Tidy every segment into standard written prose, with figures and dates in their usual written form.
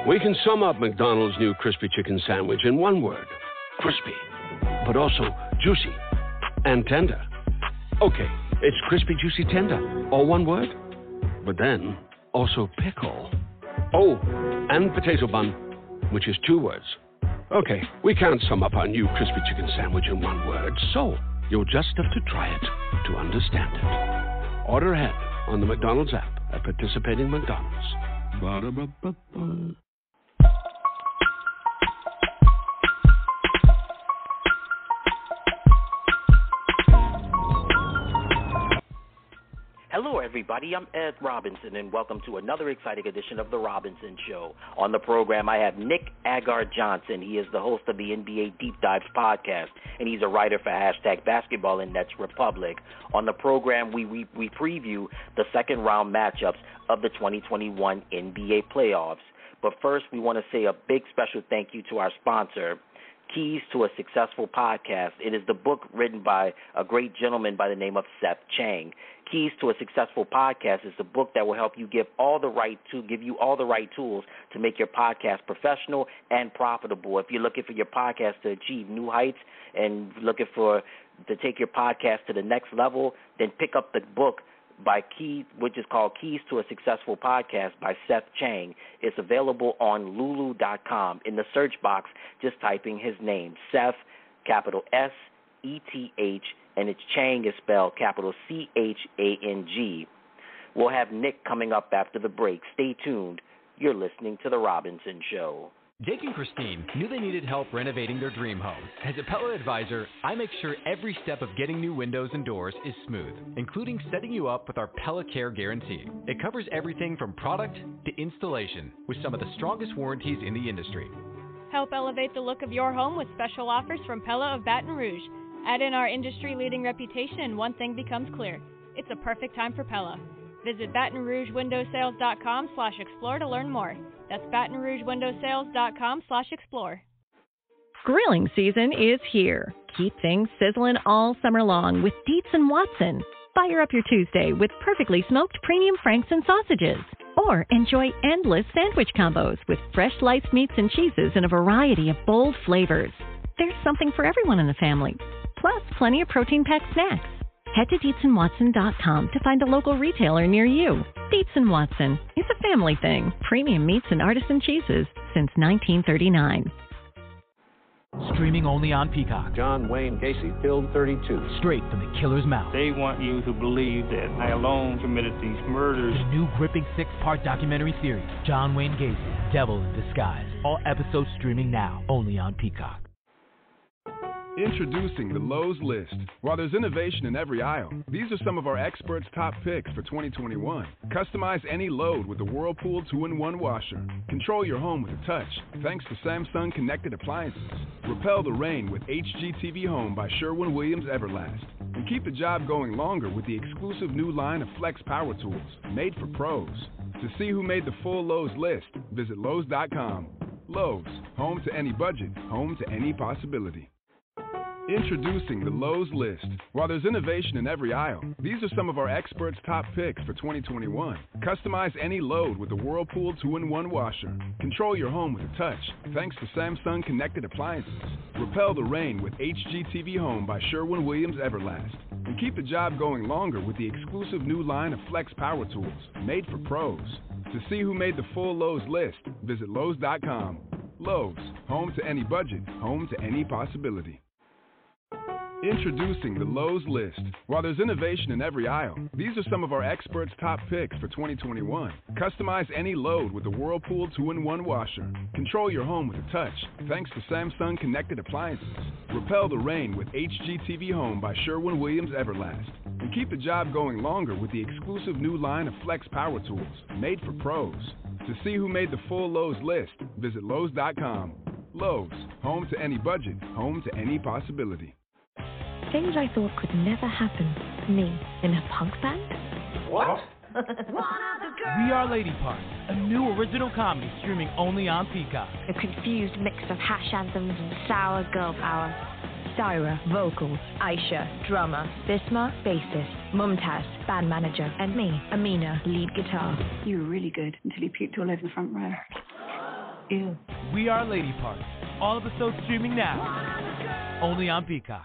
We can sum up McDonald's new crispy chicken sandwich in one word. Crispy. But also juicy and tender. Okay, it's crispy, juicy, tender. All one word. But then, also pickle. Oh, and potato bun, which is two words. Okay, we can't sum up our new crispy chicken sandwich in one word, so you'll just have to try it to understand it. Order ahead on the McDonald's app at participating McDonald's. Ba-da-ba-ba-ba. Hello, everybody. I'm Ed Robinson, and welcome to another exciting edition of The Robinson Show. On the program, I have Nick Agar-Johnson. He is the host of the NBA Deep Dives podcast, and he's a writer for #Basketball and Nets Republic. On the program, we preview the second-round matchups of the 2021 NBA playoffs. But first, we want to say a big special thank you to our sponsor, Keys to a Successful Podcast. It is the book written by a great gentleman by the name of Seth Chang. Keys to a Successful Podcast is the book that will help you give you all the right tools to make your podcast professional and profitable. If you're looking for your podcast to achieve new heights and looking to take your podcast to the next level, then pick up the book which is called Keys to a Successful Podcast by Seth Chang. It's available on Lulu.com. In the search box, just typing his name, Seth, capital S-E-T-H, and it's Chang is spelled capital C-H-A-N-G. We'll have Nick coming up after the break. Stay tuned. You're listening to The Robinson Show. Jake and Christine knew they needed help renovating their dream home. As a Pella advisor, I make sure every step of getting new windows and doors is smooth, including setting you up with our Pella Care Guarantee. It covers everything from product to installation, with some of the strongest warranties in the industry. Help elevate the look of your home with special offers from Pella of Baton Rouge. Add in our industry-leading reputation and one thing becomes clear. It's a perfect time for Pella. Visit BatonRougeWindowSales.com/explore to learn more. That's BatonRougeWindowSales.com/explore. Grilling season is here. Keep things sizzling all summer long with Dietz & Watson. Fire up your Tuesday with perfectly smoked premium franks and sausages. Or enjoy endless sandwich combos with fresh sliced meats and cheeses in a variety of bold flavors. There's something for everyone in the family. Plus, plenty of protein-packed snacks. Head to DietzandWatson.com to find a local retailer near you. Dietz & Watson. It's a family thing. Premium meats and artisan cheeses since 1939. Streaming only on Peacock. John Wayne Gacy killed 32. Straight from the killer's mouth. They want you to believe that I alone committed these murders. The new gripping 6-part documentary series, John Wayne Gacy, Devil in Disguise. All episodes streaming now, only on Peacock. Introducing the Lowe's List. While there's innovation in every aisle, these are some of our experts' top picks for 2021. Customize any load with the Whirlpool 2-in-1 washer. Control your home with a touch, thanks to Samsung Connected Appliances. Repel the rain with HGTV Home by Sherwin-Williams Everlast. And keep the job going longer with the exclusive new line of Flex Power Tools, made for pros. To see who made the full Lowe's list, visit Lowe's.com. Lowe's, home to any budget, home to any possibility. Introducing the Lowe's List. While there's innovation in every aisle, these are some of our experts' top picks for 2021. Customize any load with the Whirlpool 2-in-1 washer. Control your home with a touch, thanks to Samsung Connected Appliances. Repel the rain with HGTV Home by Sherwin-Williams Everlast. And keep the job going longer with the exclusive new line of Flex Power Tools, made for pros. To see who made the full Lowe's list, visit Lowe's.com. Lowe's, home to any budget, home to any possibility. Introducing the Lowe's List. While there's innovation in every aisle, these are some of our experts' top picks for 2021. Customize any load with the Whirlpool 2-in-1 washer. Control your home with a touch, thanks to Samsung Connected Appliances. Repel the rain with HGTV Home by Sherwin-Williams Everlast. And keep the job going longer with the exclusive new line of Flex Power Tools, made for pros. To see who made the full Lowe's list, visit Lowe's.com. Lowe's, home to any budget, home to any possibility. Things I thought could never happen. Me, in a punk band? What? We Are Lady Parts, a new original comedy streaming only on Peacock. A confused mix of hash anthems and sour girl power. Syra, vocals. Aisha, drummer. Bisma, bassist. Mumtaz, band manager. And me, Amina, lead guitar. You were really good until you puked all over the front row. Ew. We Are Lady Parts. All episodes streaming now. Only on Peacock.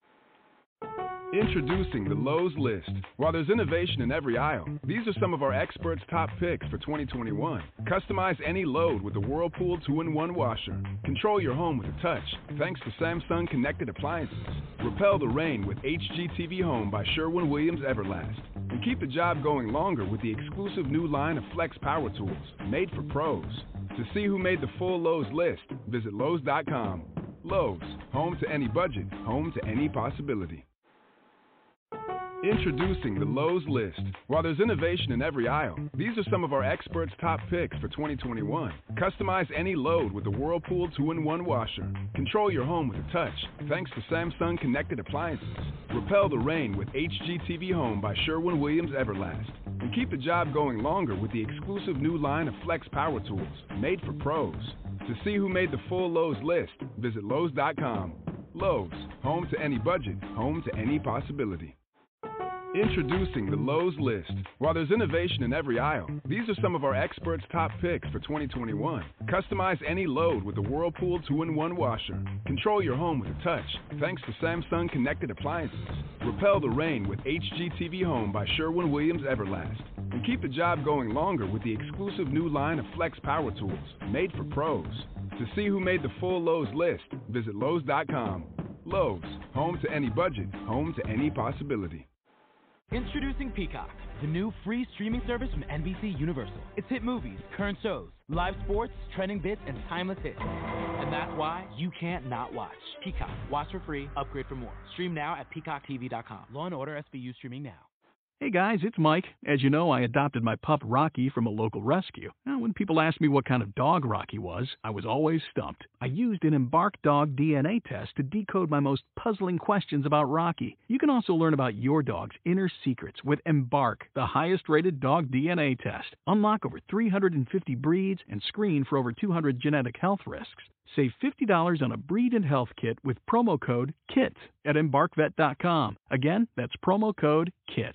Introducing the Lowe's List. While there's innovation in every aisle, these are some of our experts' top picks for 2021. Customize any load with the Whirlpool 2-in-1 washer. Control your home with a touch, thanks to Samsung Connected Appliances. Repel the rain with HGTV Home by Sherwin-Williams Everlast. And keep the job going longer with the exclusive new line of Flex Power Tools, made for pros. To see who made the full Lowe's list, visit Lowe's.com. Lowe's, home to any budget, home to any possibility. Introducing the Lowe's List. While there's innovation in every aisle, these are some of our experts' top picks for 2021. Customize any load with the Whirlpool 2-in-1 washer. Control your home with a touch, thanks to Samsung Connected Appliances. Repel the rain with HGTV Home by Sherwin-Williams Everlast. And keep the job going longer with the exclusive new line of Flex Power Tools, made for pros. To see who made the full Lowe's list, visit Lowe's.com. Lowe's, home to any budget, home to any possibility. Introducing the Lowe's List. While there's innovation in every aisle, these are some of our experts' top picks for 2021. Customize any load with the Whirlpool 2-in-1 washer. Control your home with a touch, thanks to Samsung Connected Appliances. Repel the rain with HGTV Home by Sherwin-Williams Everlast. And keep the job going longer with the exclusive new line of Flex Power Tools, made for pros. To see who made the full Lowe's list, visit Lowe's.com. Lowe's, home to any budget, home to any possibility. Introducing Peacock, the new free streaming service from NBC Universal. It's hit movies, current shows, live sports, trending bits, and timeless hits. And that's why you can't not watch. Peacock. Watch for free, upgrade for more. Stream now at peacocktv.com. Law & Order SVU streaming now. Hey guys, it's Mike. As you know, I adopted my pup Rocky from a local rescue. Now, when people asked me what kind of dog Rocky was, I was always stumped. I used an Embark dog DNA test to decode my most puzzling questions about Rocky. You can also learn about your dog's inner secrets with Embark, the highest-rated dog DNA test. Unlock over 350 breeds and screen for over 200 genetic health risks. Save $50 on a breed and health kit with promo code KIT at EmbarkVet.com. Again, that's promo code KIT.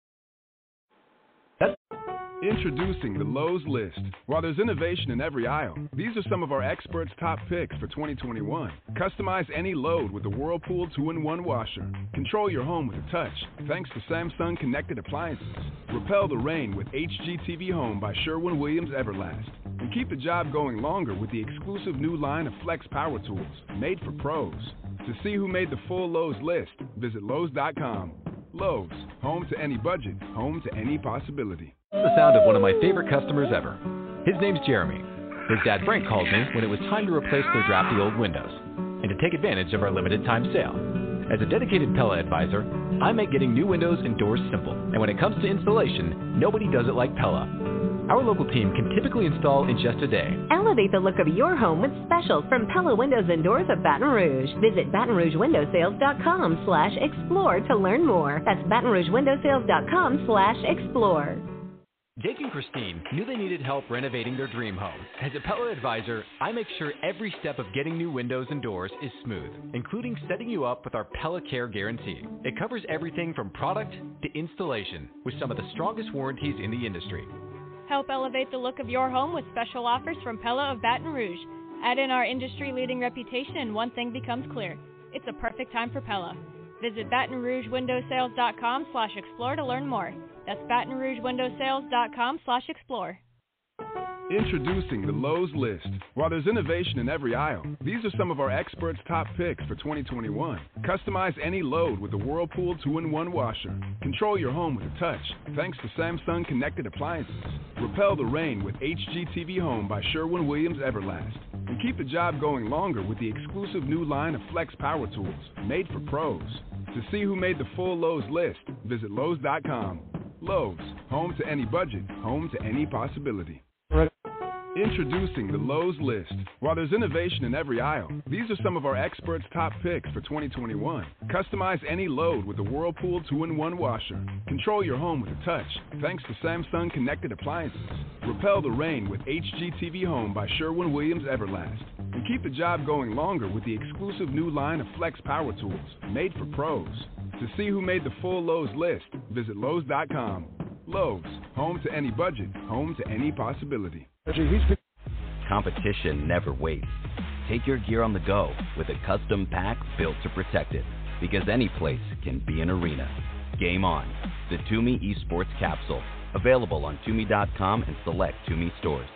Introducing the Lowe's List. While there's innovation in every aisle, these are some of our experts' top picks for 2021. Customize any load with the Whirlpool 2-in-1 washer. Control your home with a touch, thanks to Samsung Connected Appliances. Repel the rain with HGTV Home by Sherwin-Williams Everlast. And keep the job going longer with the exclusive new line of Flex Power Tools, made for pros. To see who made the full Lowe's list, visit Lowe's.com. Lowe's, home to any budget, home to any possibility. The sound of one of my favorite customers ever. His name's Jeremy. His dad Frank called me when it was time to replace their drafty old windows and to take advantage of our limited time sale. As a dedicated Pella advisor, I make getting new windows and doors simple. And when it comes to installation, nobody does it like Pella. Our local team can typically install in just a day. Elevate the look of your home with specials from Pella Windows and Doors of Baton Rouge. Visit BatonRougeWindowsales.com/explore to learn more. That's BatonRougeWindowsales.com/explore. Jake and Christine knew they needed help renovating their dream home. As a Pella advisor, I make sure every step of getting new windows and doors is smooth, including setting you up with our Pella Care Guarantee. It covers everything from product to installation with some of the strongest warranties in the industry. Help elevate the look of your home with special offers from Pella of Baton Rouge. Add in our industry-leading reputation and one thing becomes clear. It's a perfect time for Pella. Visit BatonRougeWindowsales.com/explore to learn more. That's BatonRougeWindowsales.com/explore. Introducing the Lowe's List. While there's innovation in every aisle, these are some of our experts' top picks for 2021. Customize any load with the Whirlpool 2-in-1 washer. Control your home with a touch, thanks to Samsung Connected Appliances. Repel the rain with HGTV Home by Sherwin-Williams Everlast. And keep the job going longer with the exclusive new line of Flex Power Tools, made for pros. To see who made the full Lowe's list, visit Lowe's.com. Lowe's, home to any budget, home to any possibility. Introducing the Lowe's List. While there's innovation in every aisle, these are some of our experts' top picks for 2021. Customize any load with the Whirlpool 2-in-1 washer. Control your home with a touch, thanks to Samsung Connected Appliances. Repel the rain with HGTV Home by Sherwin-Williams Everlast. And keep the job going longer with the exclusive new line of Flex Power Tools, made for pros. To see who made the full Lowe's list, visit Lowe's.com. Lowe's, home to any budget, home to any possibility. competition never waits. Take your gear on the go with a custom pack built to protect it, because any place can be an arena. Game on. The Tumi Esports Capsule. Available on Tumi.com and select Tumi stores.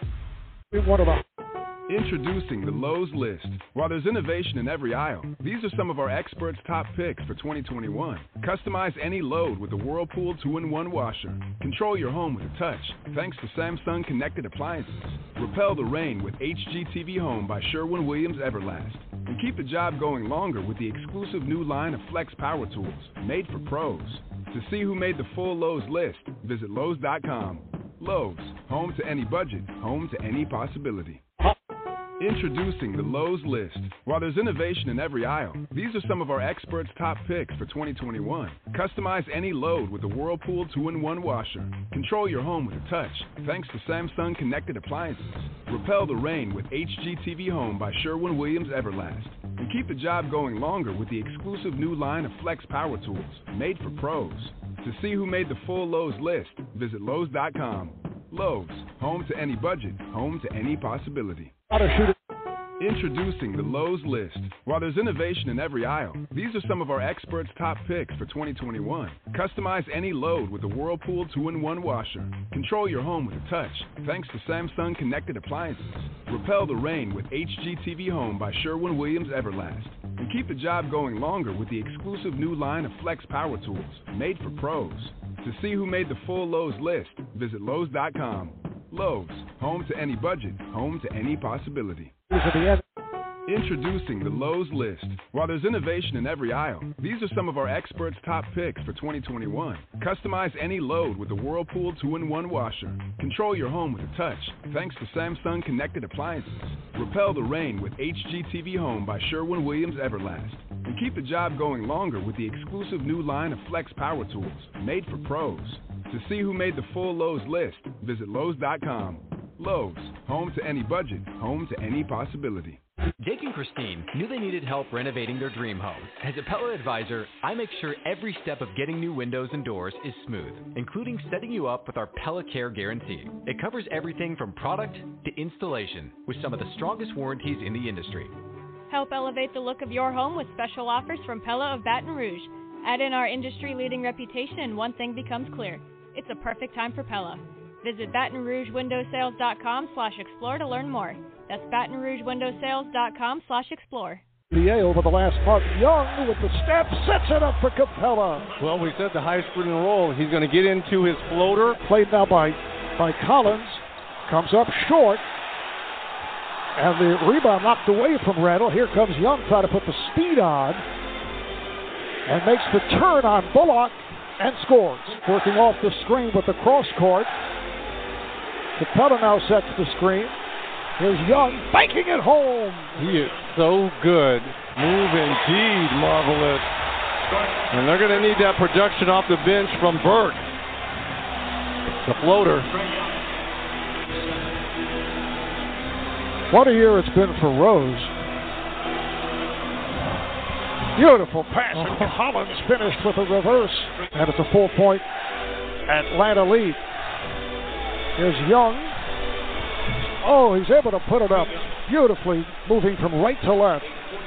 Introducing the Lowe's List. While there's innovation in every aisle, these are some of our experts' top picks for 2021. Customize any load with the Whirlpool 2-in-1 washer. Control your home with a touch, thanks to Samsung Connected Appliances. Repel the rain with HGTV Home by Sherwin-Williams Everlast. And keep the job going longer with the exclusive new line of Flex Power Tools, made for pros. To see who made the full Lowe's list, visit Lowe's.com. Lowe's, home to any budget, home to any possibility. Introducing the Lowe's List. While there's innovation in every aisle, these are some of our experts' top picks for 2021. Customize any load with the Whirlpool 2-in-1 washer. Control your home with a touch, thanks to Samsung Connected Appliances. Repel the rain with HGTV Home by Sherwin-Williams Everlast. And keep the job going longer with the exclusive new line of Flex Power Tools, made for pros. To see who made the full Lowe's list, visit Lowe's.com. Lowe's, home to any budget, home to any possibility. Introducing the Lowe's List. While there's innovation in every aisle, these are some of our experts' top picks for 2021. Customize any load with the Whirlpool 2-in-1 washer. Control your home with a touch, thanks to Samsung Connected Appliances. Repel the rain with HGTV Home by Sherwin-Williams Everlast. And keep the job going longer with the exclusive new line of Flex Power Tools, made for pros. To see who made the full Lowe's list, visit Lowe's.com. Lowe's, home to any budget, home to any possibility. Introducing the Lowe's List. While there's innovation in every aisle, these are some of our experts' top picks for 2021. Customize any load with the Whirlpool 2-in-1 washer. Control your home with a touch, thanks to Samsung Connected Appliances. Repel the rain with HGTV Home by Sherwin-Williams Everlast. And keep the job going longer with the exclusive new line of Flex Power Tools, made for pros. To see who made the full Lowe's list, visit Lowe's.com. Lowe's, home to any budget, home to any possibility. Jake and Christine knew they needed help renovating their dream home. As a Pella advisor, I make sure every step of getting new windows and doors is smooth, including setting you up with our Pella Care Guarantee. It covers everything from product to installation, with some of the strongest warranties in the industry. Help elevate the look of your home with special offers from Pella of Baton Rouge. Add in our industry-leading reputation and one thing becomes clear. It's a perfect time for Pella. Visit BatonRougeWindowsales.com/explore to learn more. That's BatonRougeWindowsales.com/explore. NBA over the last month. Young with the step sets it up for Capella. Well, we said the high screen and roll. He's going to get into his floater. Played now by Collins. Comes up short. And the rebound knocked away from Randall. Here comes Young trying to put the speed on. And makes the turn on Bullock and scores. Working off the screen with the cross court. Capella now sets the screen. Here's Young banking it home. He is so good. Move indeed, marvelous. And they're going to need that production off the bench from Burke. The floater. What a year it's been for Rose. Beautiful pass, and Collins finished with a reverse. And it's a 4-point Atlanta lead. Here's Young. Oh, he's able to put it up beautifully, moving from right to left.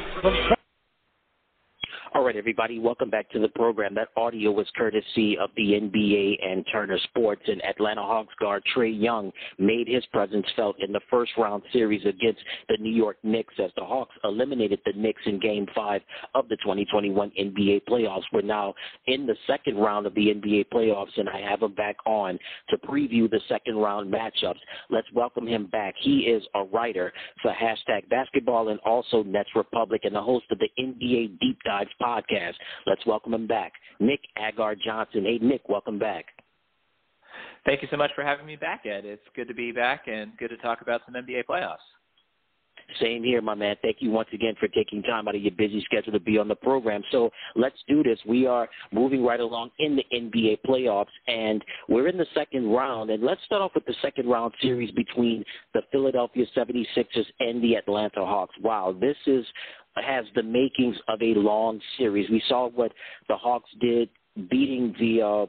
All right, everybody, welcome back to the program. That audio was courtesy of the NBA and Turner Sports, and Atlanta Hawks guard Trae Young made his presence felt in the first-round series against the New York Knicks as the Hawks eliminated the Knicks in Game 5 of the 2021 NBA playoffs. We're now in the second round of the NBA playoffs, and I have him back on to preview the second-round matchups. Let's welcome him back. He is a writer for #Basketball and also Nets Republic and the host of the NBA Deep Dives podcast. Let's welcome him back, Nick Agar-Johnson. Hey, Nick, welcome back. Thank you so much for having me back, Ed. It's good to be back and good to talk about some NBA playoffs. Same here, my man. Thank you once again for taking time out of your busy schedule to be on the program. So let's do this. We are moving right along in the NBA playoffs, and we're in the second round. And let's start off with the second round series between the Philadelphia 76ers and the Atlanta Hawks. Wow, this has the makings of a long series. We saw what the Hawks did beating the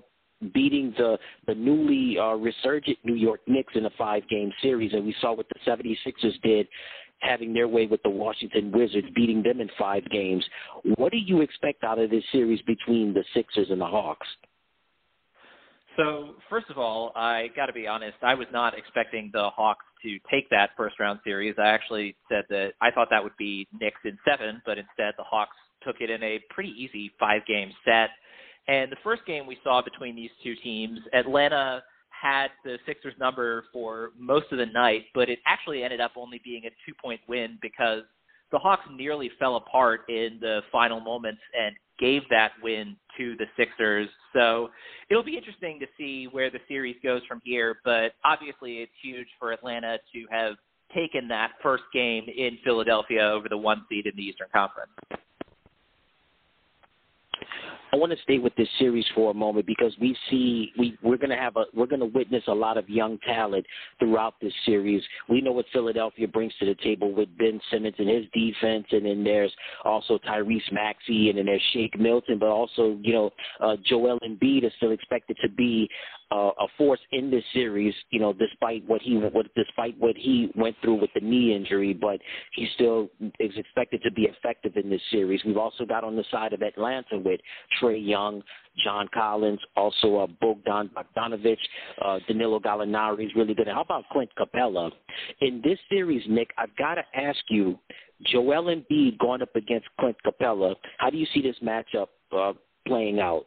beating the newly resurgent New York Knicks in a 5-game series, and we saw what the 76ers did, having their way with the Washington Wizards, beating them in 5 games. What do you expect out of this series between the Sixers and the Hawks? So, first of all, I got to be honest, I was not expecting the Hawks to take that first-round series. I actually said that I thought that would be Knicks in 7, but instead the Hawks took it in a pretty easy 5-game set. And the first game we saw between these two teams, Atlanta had the Sixers number for most of the night, but it actually ended up only being a 2-point win because the Hawks nearly fell apart in the final moments and gave that win to the Sixers. So it'll be interesting to see where the series goes from here, but obviously it's huge for Atlanta to have taken that first game in Philadelphia over the 1 seed in the Eastern Conference. I want to stay with this series for a moment because we're going to witness a lot of young talent throughout this series. We know what Philadelphia brings to the table with Ben Simmons and his defense, and then there's also Tyrese Maxey, and then there's Shake Milton, but also Joel Embiid is still expected to be a force in this series, despite what he went through with the knee injury, but he still is expected to be effective in this series. We've also got on the side of Atlanta with Trae Young, John Collins, also Bogdan Bogdanovic, Danilo Gallinari is really good. How about Clint Capella? In this series, Nick, I've got to ask you, Joel Embiid going up against Clint Capella, how do you see this matchup playing out?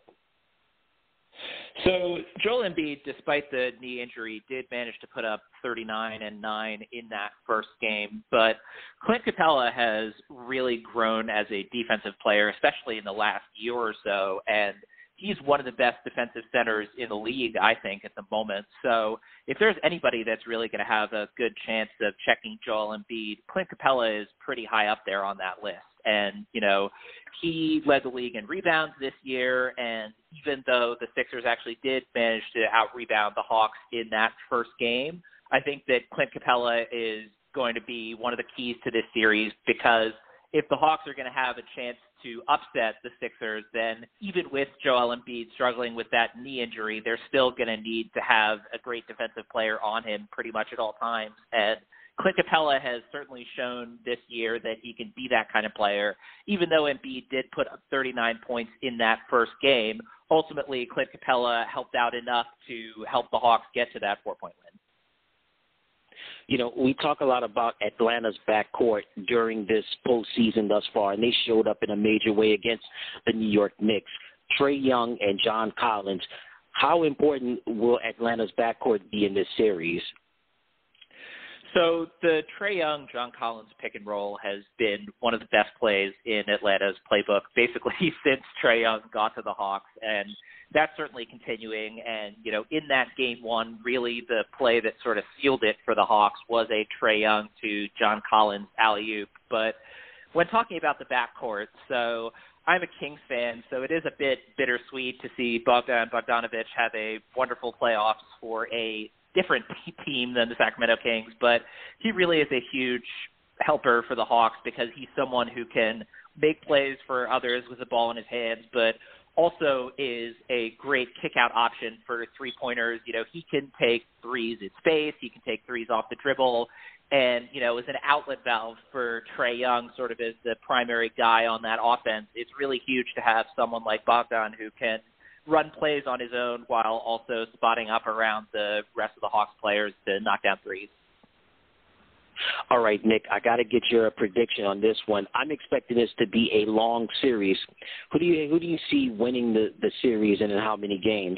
So Joel Embiid, despite the knee injury, did manage to put up 39 and 9 in that first game. But Clint Capella has really grown as a defensive player, especially in the last year or so. And he's one of the best defensive centers in the league, I think, at the moment. So if there's anybody that's really going to have a good chance of checking Joel Embiid, Clint Capella is pretty high up there on that list. And, he led the league in rebounds this year, and even though the Sixers actually did manage to out-rebound the Hawks in that first game, I think that Clint Capella is going to be one of the keys to this series because if the Hawks are going to have a chance to upset the Sixers, then even with Joel Embiid struggling with that knee injury, they're still going to need to have a great defensive player on him pretty much at all times. And Clint Capella has certainly shown this year that he can be that kind of player. Even though Embiid did put up 39 points in that first game, ultimately Clint Capella helped out enough to help the Hawks get to that 4-point win. We talk a lot about Atlanta's backcourt during this postseason thus far, and they showed up in a major way against the New York Knicks. Trae Young and John Collins, how important will Atlanta's backcourt be in this series? So the Trae Young, John Collins pick and roll has been one of the best plays in Atlanta's playbook, basically since Trae Young got to the Hawks, and that's certainly continuing. And, in that game 1, really the play that sort of sealed it for the Hawks was a Trae Young to John Collins alley-oop. But when talking about the backcourt, so I'm a Kings fan, so it is a bit bittersweet to see Bogdan Bogdanovic have a wonderful playoffs for a different team than the Sacramento Kings, but he really is a huge helper for the Hawks because he's someone who can make plays for others with the ball in his hands, but also is a great kick-out option for three-pointers. He can take threes in space. He can take threes off the dribble. And, as an outlet valve for Trae Young, sort of as the primary guy on that offense, it's really huge to have someone like Bogdan who can run plays on his own while also spotting up around the rest of the Hawks players to knock down threes. All right, Nick, I got to get your prediction on this one. I'm expecting this to be a long series. Who do you see winning the series and in how many games?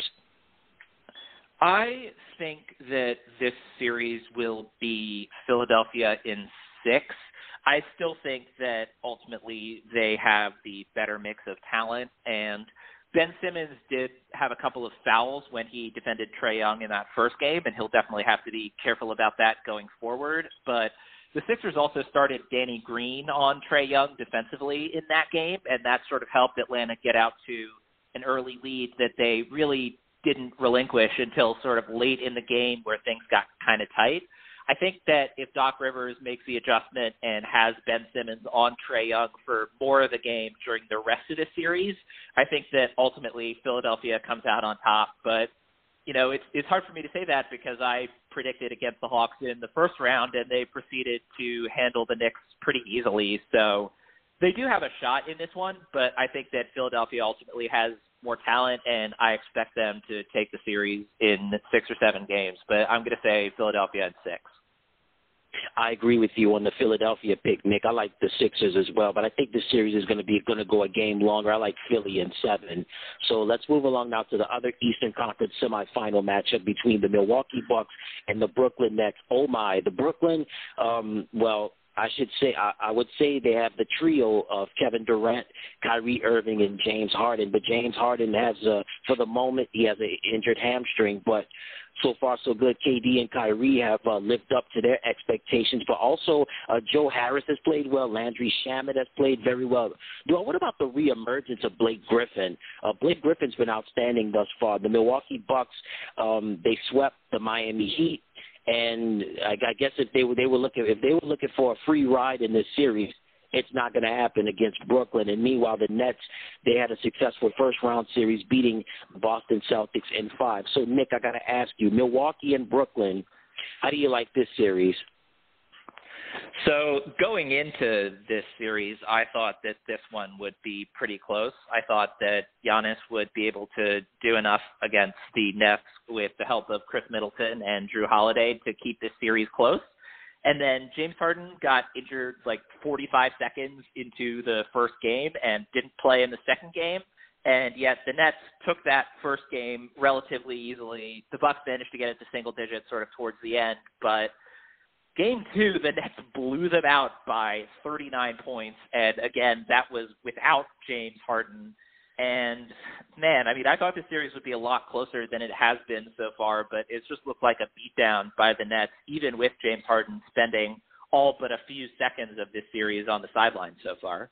I think that this series will be Philadelphia in 6. I still think that ultimately they have the better mix of talent, and Ben Simmons did have a couple of fouls when he defended Trae Young in that first game, and he'll definitely have to be careful about that going forward. But the Sixers also started Danny Green on Trae Young defensively in that game, and that sort of helped Atlanta get out to an early lead that they really didn't relinquish until sort of late in the game where things got kind of tight. I think that if Doc Rivers makes the adjustment and has Ben Simmons on Trae Young for more of the game during the rest of the series, I think that ultimately Philadelphia comes out on top. But, it's hard for me to say that because I predicted against the Hawks in the first round, and they proceeded to handle the Knicks pretty easily. So they do have a shot in this one, but I think that Philadelphia ultimately has more talent, and I expect them to take the series in 6 or 7 games. But I'm going to say Philadelphia in 6. I agree with you on the Philadelphia pick, Nick. I like the Sixers as well, but I think this series is going to go a game longer. I like Philly in 7. So let's move along now to the other Eastern Conference semifinal matchup between the Milwaukee Bucks and the Brooklyn Nets. Oh my, the Brooklyn, I would say they have the trio of Kevin Durant, Kyrie Irving, and James Harden. But James Harden has, for the moment, he has an injured hamstring. But so far, so good. KD and Kyrie have lived up to their expectations. But also, Joe Harris has played well. Landry Shamet has played very well. What about the reemergence of Blake Griffin? Blake Griffin's been outstanding thus far. The Milwaukee Bucks, they swept the Miami Heat. And I guess if they were looking for a free ride in this series, it's not going to happen against Brooklyn. And meanwhile, the Nets, they had a successful first-round series beating Boston Celtics in 5. So, Nick, I got to ask you, Milwaukee and Brooklyn, how do you like this series? So going into this series, I thought that this one would be pretty close. I thought that Giannis would be able to do enough against the Nets with the help of Chris Middleton and Drew Holiday to keep this series close. And then James Harden got injured like 45 seconds into the first game and didn't play in the second game. And yet the Nets took that first game relatively easily. The Bucks managed to get it to single digits sort of towards the end, but Game 2, the Nets blew them out by 39 points, and again, that was without James Harden. And, man, I thought the series would be a lot closer than it has been so far, but it's just looked like a beatdown by the Nets, even with James Harden spending all but a few seconds of this series on the sideline so far.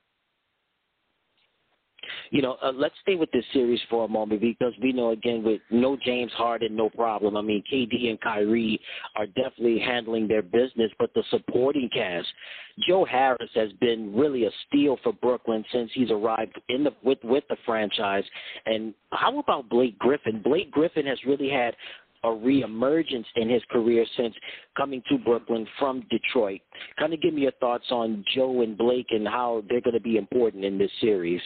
Let's stay with this series for a moment because we know, again, with no James Harden, no problem. KD and Kyrie are definitely handling their business, but the supporting cast, Joe Harris has been really a steal for Brooklyn since he's arrived with the franchise. And how about Blake Griffin? Blake Griffin has really had a reemergence in his career since coming to Brooklyn from Detroit. Kind of give me your thoughts on Joe and Blake and how they're going to be important in this series.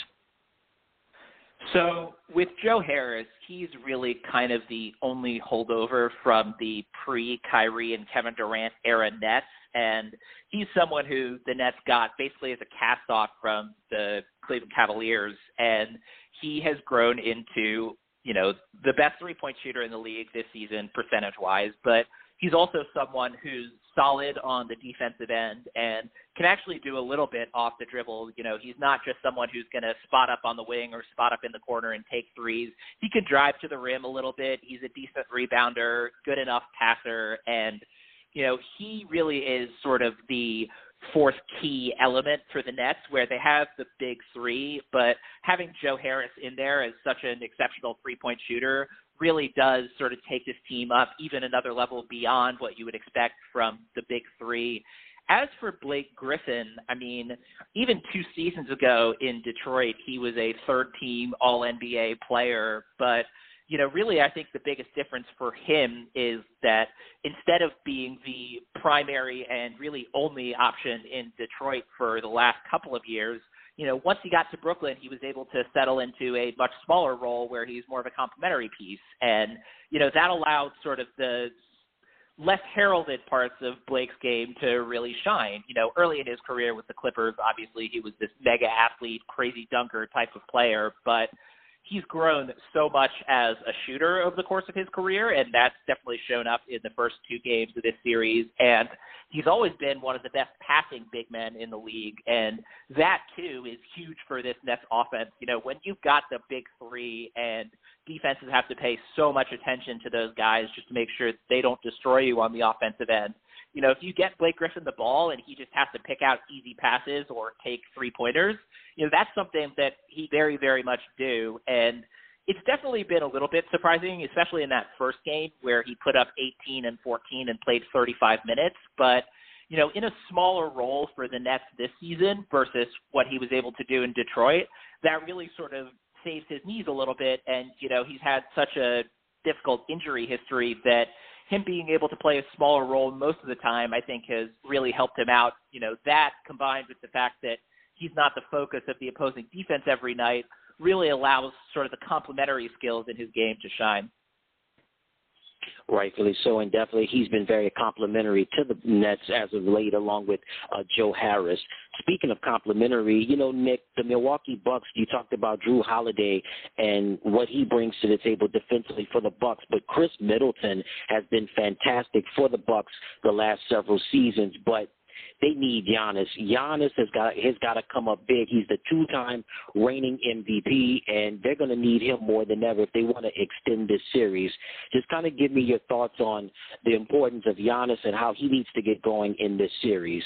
So with Joe Harris, he's really kind of the only holdover from the pre-Kyrie and Kevin Durant era Nets, and he's someone who the Nets got basically as a cast-off from the Cleveland Cavaliers, and he has grown into, the best three-point shooter in the league this season percentage-wise, but he's also someone who's solid on the defensive end and can actually do a little bit off the dribble. He's not just someone who's going to spot up on the wing or spot up in the corner and take threes. He can drive to the rim a little bit. He's a decent rebounder, good enough passer, and, he really is sort of the fourth key element for the Nets where they have the big three, but having Joe Harris in there as such an exceptional three-point shooter really does sort of take this team up even another level beyond what you would expect from the big three. As for Blake Griffin, even 2 seasons ago in Detroit, he was a third-team All-NBA player, but really I think the biggest difference for him is that instead of being the primary and really only option in Detroit for the last couple of years, once he got to Brooklyn, he was able to settle into a much smaller role where he's more of a complementary piece. And, that allowed sort of the less heralded parts of Blake's game to really shine. Early in his career with the Clippers, obviously he was this mega athlete, crazy dunker type of player, but he's grown so much as a shooter over the course of his career, and that's definitely shown up in the first 2 games of this series. And he's always been one of the best passing big men in the league, and that, too, is huge for this Nets offense. When you've got the big three and defenses have to pay so much attention to those guys just to make sure that they don't destroy you on the offensive end, if you get Blake Griffin the ball and he just has to pick out easy passes or take three-pointers, that's something that he very, very much do. And, it's definitely been a little bit surprising, especially in that first game where he put up 18 and 14 and played 35 minutes. But, in a smaller role for the Nets this season versus what he was able to do in Detroit, that really sort of saves his knees a little bit. And, he's had such a difficult injury history that him being able to play a smaller role most of the time, I think, has really helped him out. That combined with the fact that he's not the focus of the opposing defense every night really allows sort of the complementary skills in his game to shine. Rightfully so, and definitely he's been very complimentary to the Nets as of late, along with Joe Harris. Speaking of complimentary, Nick, the Milwaukee Bucks, you talked about Jrue Holiday and what he brings to the table defensively for the Bucks, but Chris Middleton has been fantastic for the Bucks the last several seasons, but they need Giannis. Giannis has got to come up big. He's the two-time reigning MVP, and they're going to need him more than ever if they want to extend this series. Just kind of give me your thoughts on the importance of Giannis and how he needs to get going in this series.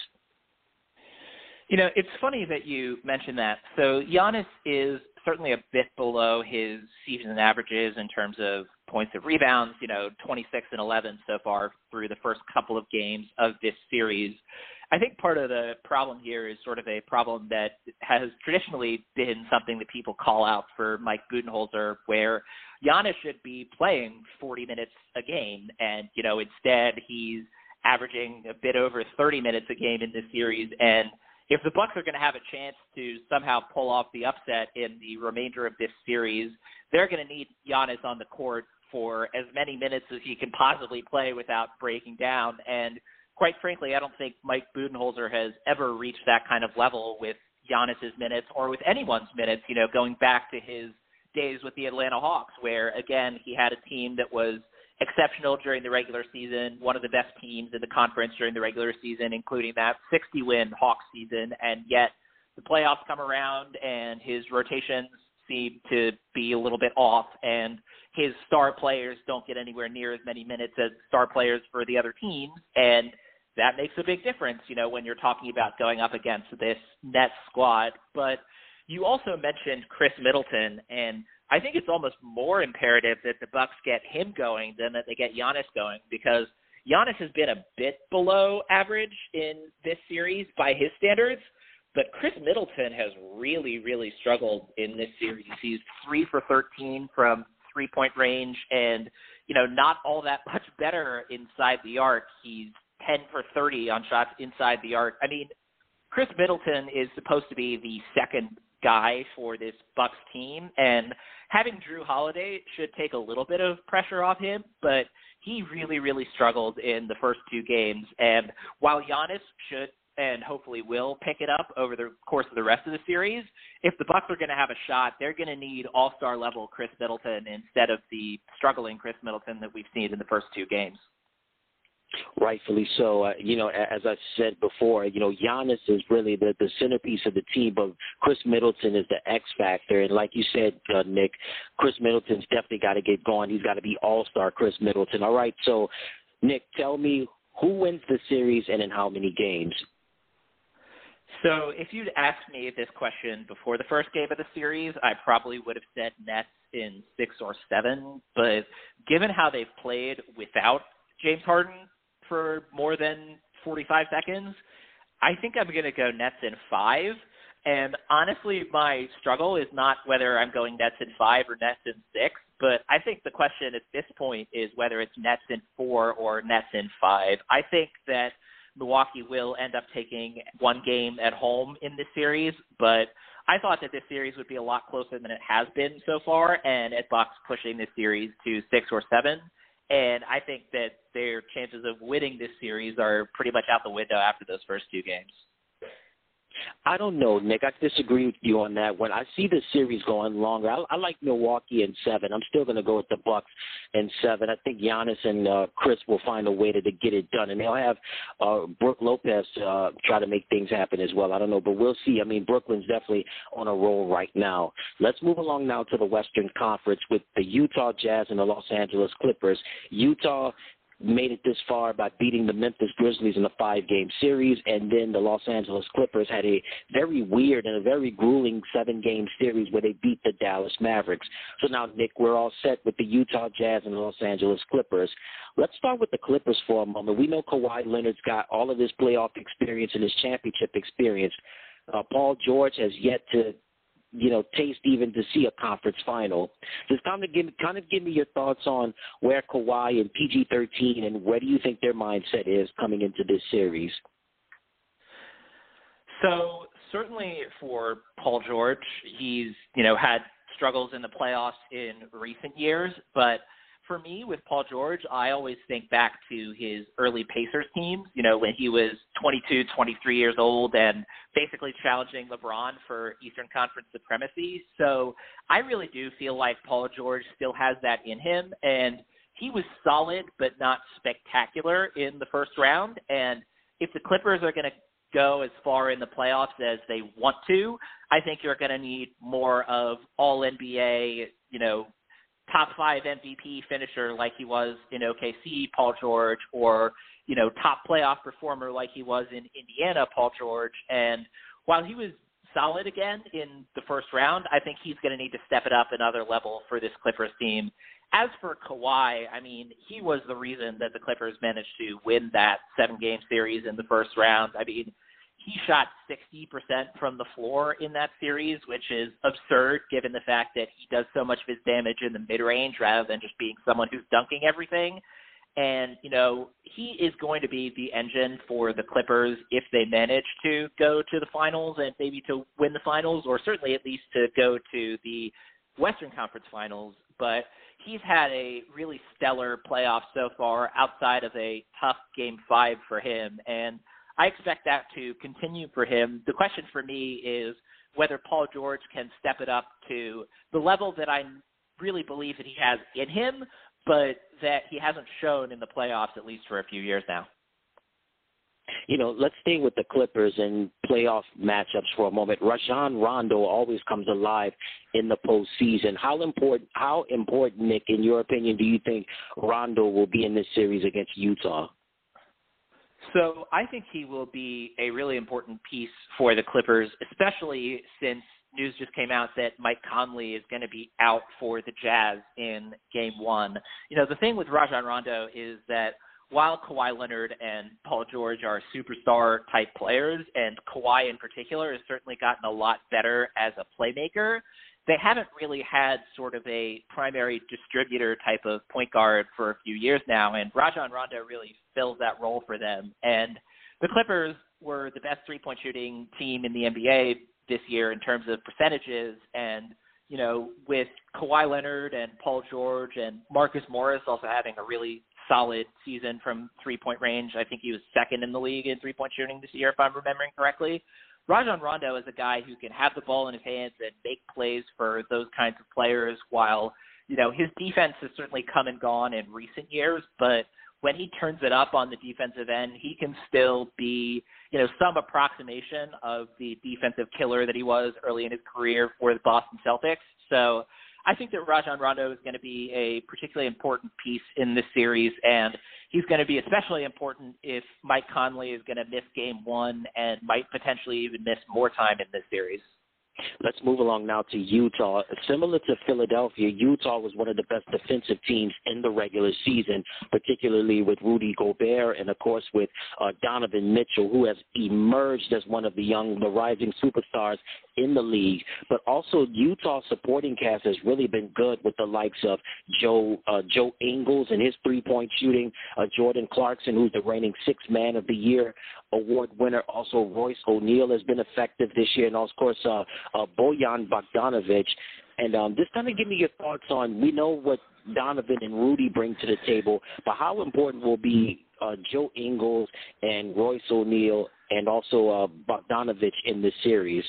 It's funny that you mentioned that. So Giannis is certainly a bit below his season averages in terms of points of rebounds, 26 and 11 so far through the first couple of games of this series. I think part of the problem here is sort of a problem that has traditionally been something that people call out for Mike Budenholzer, where Giannis should be playing 40 minutes a game, and, instead he's averaging a bit over 30 minutes a game in this series. And if the Bucks are going to have a chance to somehow pull off the upset in the remainder of this series, they're going to need Giannis on the court for as many minutes as he can possibly play without breaking down. And quite frankly, I don't think Mike Budenholzer has ever reached that kind of level with Giannis's minutes or with anyone's minutes, going back to his days with the Atlanta Hawks, where, again, he had a team that was exceptional during the regular season, one of the best teams in the conference during the regular season, including that 60-win Hawks season, and yet the playoffs come around and his rotations seem to be a little bit off, and his star players don't get anywhere near as many minutes as star players for the other teams, and that makes a big difference, when you're talking about going up against this Nets squad. But you also mentioned Chris Middleton, and I think it's almost more imperative that the Bucks get him going than that they get Giannis going, because Giannis has been a bit below average in this series by his standards, but Chris Middleton has really, really struggled in this series. He's 3 for 13 from three-point range and, not all that much better inside the arc. He's 10 for 30 on shots inside the arc. I mean, Chris Middleton is supposed to be the second guy for this Bucks team, and having Jrue Holiday should take a little bit of pressure off him, but he really, really struggled in the first two games. And while Giannis should and hopefully will pick it up over the course of the rest of the series, if the Bucks are going to have a shot, they're going to need all-star level Chris Middleton instead of the struggling Chris Middleton that we've seen in the first two games. Rightfully so. As I said before, Giannis is really the centerpiece of the team, but Chris Middleton is the X factor. And like you said, Nick, Chris Middleton's definitely got to get going. He's got to be all-star Chris Middleton. All right, so, Nick, tell me who wins the series and in how many games? So if you'd asked me this question before the first game of the series, I probably would have said Nets in 6 or 7. But given how they've played without James Harden for more than 45 seconds, I think I'm going to go Nets in 5. And honestly, my struggle is not whether I'm going Nets in 5 or Nets in 6, but I think the question at this point is whether it's Nets in 4 or Nets in 5. I think that Milwaukee will end up taking one game at home in this series, but I thought that this series would be a lot closer than it has been so far, and at Bucks pushing this series to 6 or 7. And I think that their chances of winning this series are pretty much out the window after those first two games. I don't know, Nick. I disagree with you on that one. I see the series going longer. I like Milwaukee in 7. I'm still going to go with the Bucks in 7. I think Giannis and Chris will find a way to get it done, and they'll have Brook Lopez try to make things happen as well. I don't know, but we'll see. I mean, Brooklyn's definitely on a roll right now. Let's move along now to the Western Conference with the Utah Jazz and the Los Angeles Clippers. Utah made it this far by beating the Memphis Grizzlies in a 5-game series, and then the Los Angeles Clippers had a very weird and a very grueling 7-game series where they beat the Dallas Mavericks. So now, Nick, we're all set with the Utah Jazz and the Los Angeles Clippers. Let's start with the Clippers for a moment. We know Kawhi Leonard's got all of his playoff experience and his championship experience. Paul George has yet to taste even to see a conference final. Just kind of give me your thoughts on where Kawhi and PG-13 and where do you think their mindset is coming into this series? So certainly for Paul George, he's, had struggles in the playoffs in recent years, but for me, with Paul George, I always think back to his early Pacers teams, when he was 22, 23 years old and basically challenging LeBron for Eastern Conference supremacy. So I really do feel like Paul George still has that in him, and he was solid but not spectacular in the first round. And if the Clippers are going to go as far in the playoffs as they want to, I think you're going to need more of all-NBA, top 5 MVP finisher like he was in OKC, Paul George, or, top playoff performer like he was in Indiana, Paul George. And while he was solid again in the first round, I think he's going to need to step it up another level for this Clippers team. As for Kawhi, he was the reason that the Clippers managed to win that 7-game series in the first round. He shot 60% from the floor in that series, which is absurd given the fact that he does so much of his damage in the mid-range rather than just being someone who's dunking everything. And, he is going to be the engine for the Clippers if they manage to go to the finals and maybe to win the finals, or certainly at least to go to the Western Conference Finals. But he's had a really stellar playoff so far outside of a tough Game 5 for him. And I expect that to continue for him. The question for me is whether Paul George can step it up to the level that I really believe that he has in him, but that he hasn't shown in the playoffs at least for a few years now. Let's stay with the Clippers and playoff matchups for a moment. Rajon Rondo always comes alive in the postseason. How important, Nick, in your opinion, do you think Rondo will be in this series against Utah? So I think he will be a really important piece for the Clippers, especially since news just came out that Mike Conley is going to be out for the Jazz in Game 1. The thing with Rajon Rondo is that while Kawhi Leonard and Paul George are superstar-type players, and Kawhi in particular has certainly gotten a lot better as a playmaker, they haven't really had sort of a primary distributor type of point guard for a few years now, and Rajon Rondo really fills that role for them. And the Clippers were the best three-point shooting team in the NBA this year in terms of percentages, and, with Kawhi Leonard and Paul George and Marcus Morris also having a really solid season from three-point range. I think he was second in the league in three-point shooting this year, if I'm remembering correctly. Rajon Rondo is a guy who can have the ball in his hands and make plays for those kinds of players while, his defense has certainly come and gone in recent years, but when he turns it up on the defensive end, he can still be, some approximation of the defensive killer that he was early in his career for the Boston Celtics. So I think that Rajon Rondo is going to be a particularly important piece in this series, and he's going to be especially important if Mike Conley is going to miss Game 1 and might potentially even miss more time in this series. Let's move along now to Utah. Similar to Philadelphia, Utah was one of the best defensive teams in the regular season, particularly with Rudy Gobert and, of course, with Donovan Mitchell, who has emerged as one of the rising superstars in the league. But also Utah's supporting cast has really been good with the likes of Joe Ingles and his three-point shooting, Jordan Clarkson, who's the reigning Sixth Man of the Year award winner. Also, Royce O'Neal has been effective this year, and, of course, Bojan Bogdanovic. And just kind of give me your thoughts on, we know what Donovan and Rudy bring to the table, but how important will be Joe Ingles and Royce O'Neal and also Bogdanovic in this series?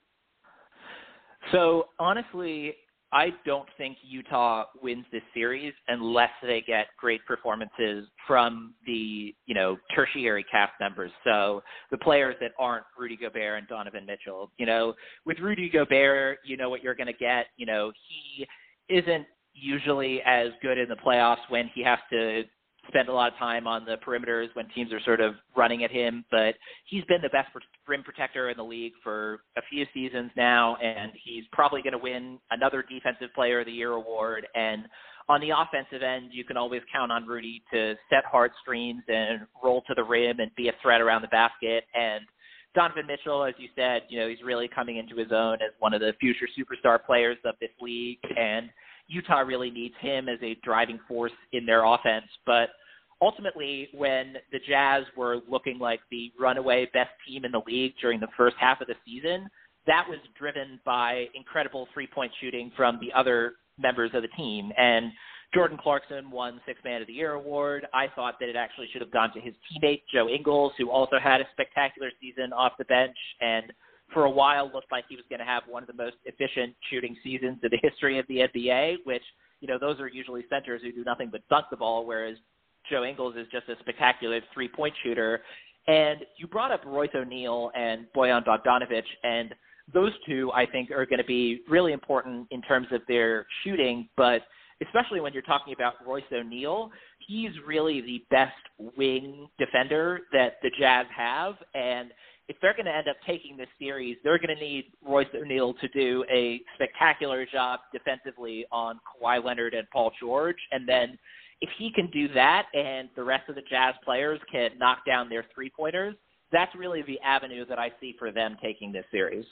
So, honestly, I don't think Utah wins this series unless they get great performances from the, tertiary cast members. So the players that aren't Rudy Gobert and Donovan Mitchell. With Rudy Gobert, what you're going to get. He isn't usually as good in the playoffs when he has to spend a lot of time on the perimeters when teams are sort of running at him, but he's been the best rim protector in the league for a few seasons now, and he's probably going to win another Defensive Player of the Year award. And on the offensive end, you can always count on Rudy to set hard screens and roll to the rim and be a threat around the basket. And Donovan Mitchell, as you said, he's really coming into his own as one of the future superstar players of this league, and Utah really needs him as a driving force in their offense. But ultimately, when the Jazz were looking like the runaway best team in the league during the first half of the season, that was driven by incredible three-point shooting from the other members of the team. And Jordan Clarkson won Sixth Man of the Year award. I thought that it actually should have gone to his teammate, Joe Ingles, who also had a spectacular season off the bench and for a while looked like he was going to have one of the most efficient shooting seasons in the history of the NBA, which, those are usually centers who do nothing but dunk the ball, whereas Joe Ingles is just a spectacular three-point shooter. And you brought up Royce O'Neal and Bojan Bogdanovic, and those two, I think, are going to be really important in terms of their shooting, but especially when you're talking about Royce O'Neal, he's really the best wing defender that the Jazz have, and if they're going to end up taking this series, they're going to need Royce O'Neal to do a spectacular job defensively on Kawhi Leonard and Paul George. And then if he can do that and the rest of the Jazz players can knock down their three-pointers, that's really the avenue that I see for them taking this series.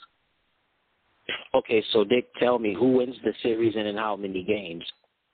Okay, so Dick, tell me, who wins the series and in how many games?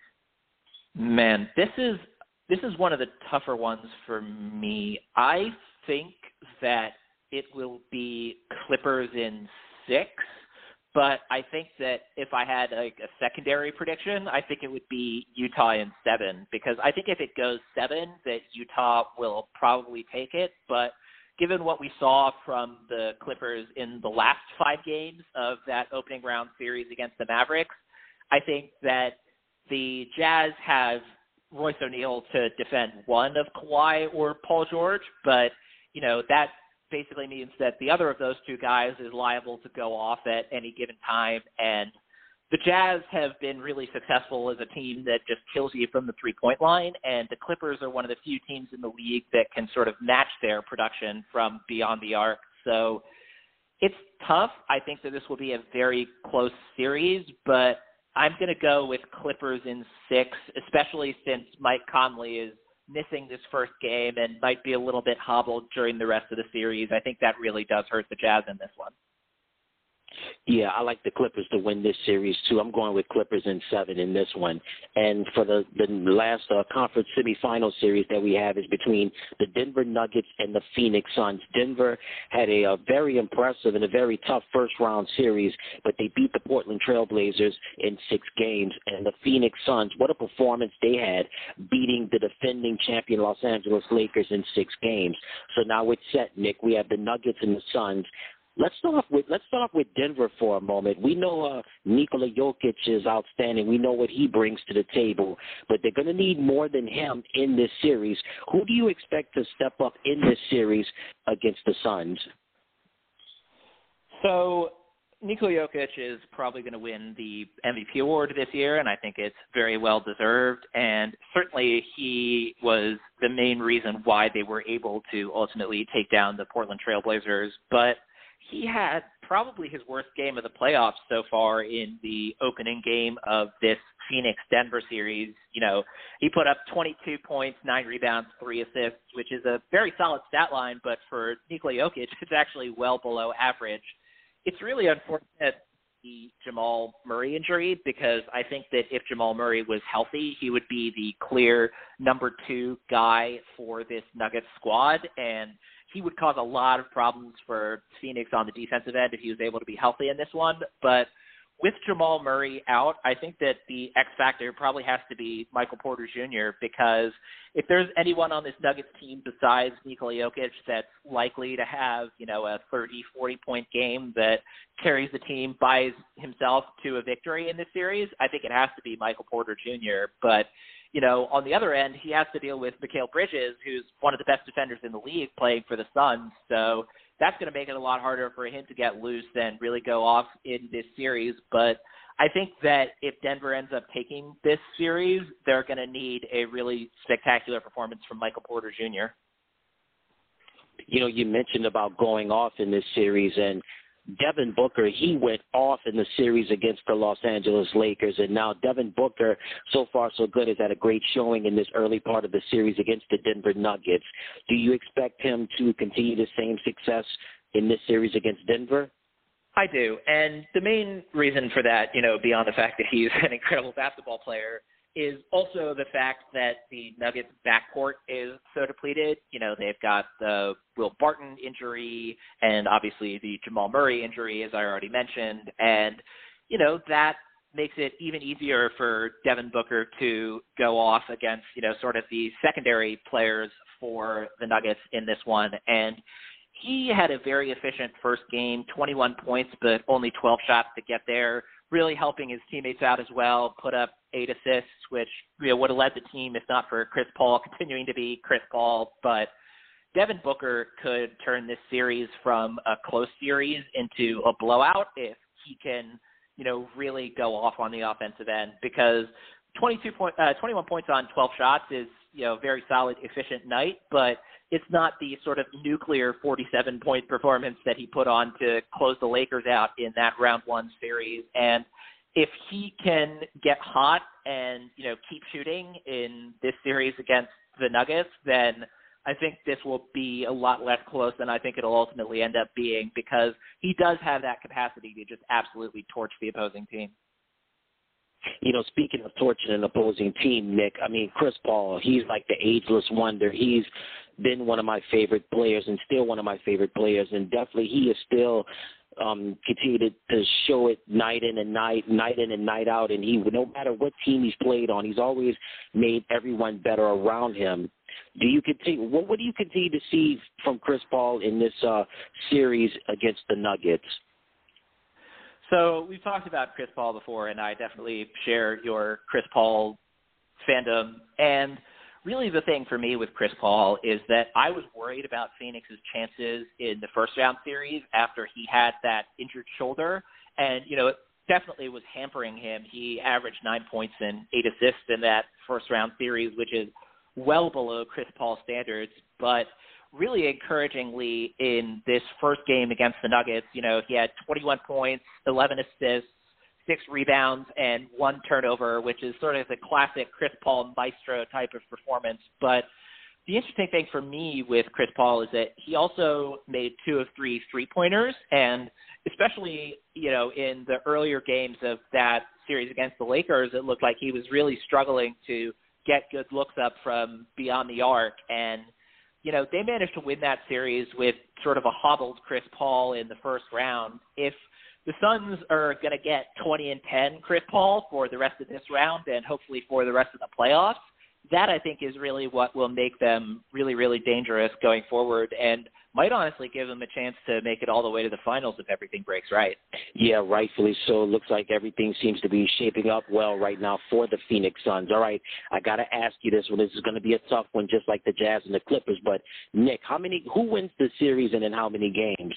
Man, this is one of the tougher ones for me. I think that it will be Clippers in 6, but I think that if I had a secondary prediction, I think it would be Utah in 7, because I think if it goes 7, that Utah will probably take it. But given what we saw from the Clippers in the last 5 games of that opening round series against the Mavericks, I think that the Jazz have Royce O'Neal to defend one of Kawhi or Paul George, but, that basically means that the other of those two guys is liable to go off at any given time. And the Jazz have been really successful as a team that just kills you from the three-point line, and the Clippers are one of the few teams in the league that can sort of match their production from beyond the arc. So it's tough. I think that this will be a very close series, but I'm going to go with Clippers in 6, especially since Mike Conley is missing this first game and might be a little bit hobbled during the rest of the series. I think that really does hurt the Jazz in this one. Yeah, I like the Clippers to win this series, too. I'm going with Clippers in 7 in this one. And for the last conference semifinal series that we have is between the Denver Nuggets and the Phoenix Suns. Denver had a very impressive and a very tough first-round series, but they beat the Portland Trailblazers in 6 games. And the Phoenix Suns, what a performance they had, beating the defending champion Los Angeles Lakers in 6 games. So now it's set, Nick. We have the Nuggets and the Suns. Let's start off with Denver for a moment. We know Nikola Jokic is outstanding. We know what he brings to the table, but they're going to need more than him in this series. Who do you expect to step up in this series against the Suns? So Nikola Jokic is probably going to win the MVP award this year, and I think it's very well deserved. And certainly he was the main reason why they were able to ultimately take down the Portland Trailblazers. But he had probably his worst game of the playoffs so far in the opening game of this Phoenix-Denver series. He put up 22 points, 9 rebounds, 3 assists, which is a very solid stat line, but for Nikola Jokic, it's actually well below average. It's really unfortunate the Jamal Murray injury, because I think that if Jamal Murray was healthy, he would be the clear number 2 guy for this Nuggets squad, and he would cause a lot of problems for Phoenix on the defensive end if he was able to be healthy in this one. But with Jamal Murray out, I think that the X factor probably has to be Michael Porter Jr., because if there's anyone on this Nuggets team besides Nikola Jokic that's likely to have, a 30, 40-point game that carries the team by himself to a victory in this series, I think it has to be Michael Porter Jr. But on the other end, he has to deal with Mikal Bridges, who's one of the best defenders in the league playing for the Suns. So that's going to make it a lot harder for him to get loose and really go off in this series. But I think that if Denver ends up taking this series, they're going to need a really spectacular performance from Michael Porter Jr. You know, you mentioned about going off in this series, and Devin Booker, he went off in the series against the Los Angeles Lakers, and now Devin Booker, so far so good, has had a great showing in this early part of the series against the Denver Nuggets. Do you expect him to continue the same success in this series against Denver? I do, and the main reason for that, you know, beyond the fact that he's an incredible basketball player, is also the fact that the Nuggets backcourt is so depleted. You know, they've got the Will Barton injury and obviously the Jamal Murray injury, as I already mentioned. And, you know, that makes it even easier for Devin Booker to go off against, you know, sort of the secondary players for the Nuggets in this one. And he had a very efficient first game, 21 points, but only 12 shots to get there, really helping his teammates out as well, put up 8 assists, which, you know, would have led the team if not for Chris Paul continuing to be Chris Paul. But Devin Booker could turn this series from a close series into a blowout if he can, you know, really go off on the offensive end, because 21 points on 12 shots is, you know, a very solid, efficient night, but it's not the sort of nuclear 47-point performance that he put on to close the Lakers out in that round one series. And if he can get hot and, you know, keep shooting in this series against the Nuggets, then I think this will be a lot less close than I think it'll ultimately end up being, because he does have that capacity to just absolutely torch the opposing team. You know, speaking of torching an opposing team, Nick, I mean, Chris Paul, he's like the ageless wonder. He's been one of my favorite players and still one of my favorite players, and definitely he is still continued to show it night in and night out, and he, no matter what team he's played on, he's always made everyone better around him. Do you continue? What do you continue to see from Chris Paul in this series against the Nuggets? So we've talked about Chris Paul before, and I definitely share your Chris Paul fandom. And really the thing for me with Chris Paul is that I was worried about Phoenix's chances in the first-round series after he had that injured shoulder. And, you know, it definitely was hampering him. He averaged 9 points and 8 assists in that first-round series, which is well below Chris Paul standards. But really encouragingly in this first game against the Nuggets, you know, he had 21 points, 11 assists, 6 rebounds, and 1 turnover, which is sort of the classic Chris Paul maestro type of performance. But the interesting thing for me with Chris Paul is that he also made 2 of 3 three-pointers, and especially, you know, in the earlier games of that series against the Lakers, it looked like he was really struggling to get good looks up from beyond the arc. And you know, they managed to win that series with sort of a hobbled Chris Paul in the first round. If the Suns are going to get 20 and 10 Chris Paul for the rest of this round and hopefully for the rest of the playoffs, that I think is really what will make them really, really dangerous going forward, and might honestly give them a chance to make it all the way to the finals if everything breaks right. Yeah, rightfully so. It looks like everything seems to be shaping up well right now for the Phoenix Suns. All right, I got to ask you this one. This is going to be a tough one, just like the Jazz and the Clippers. But, Nick, who wins the series and in how many games?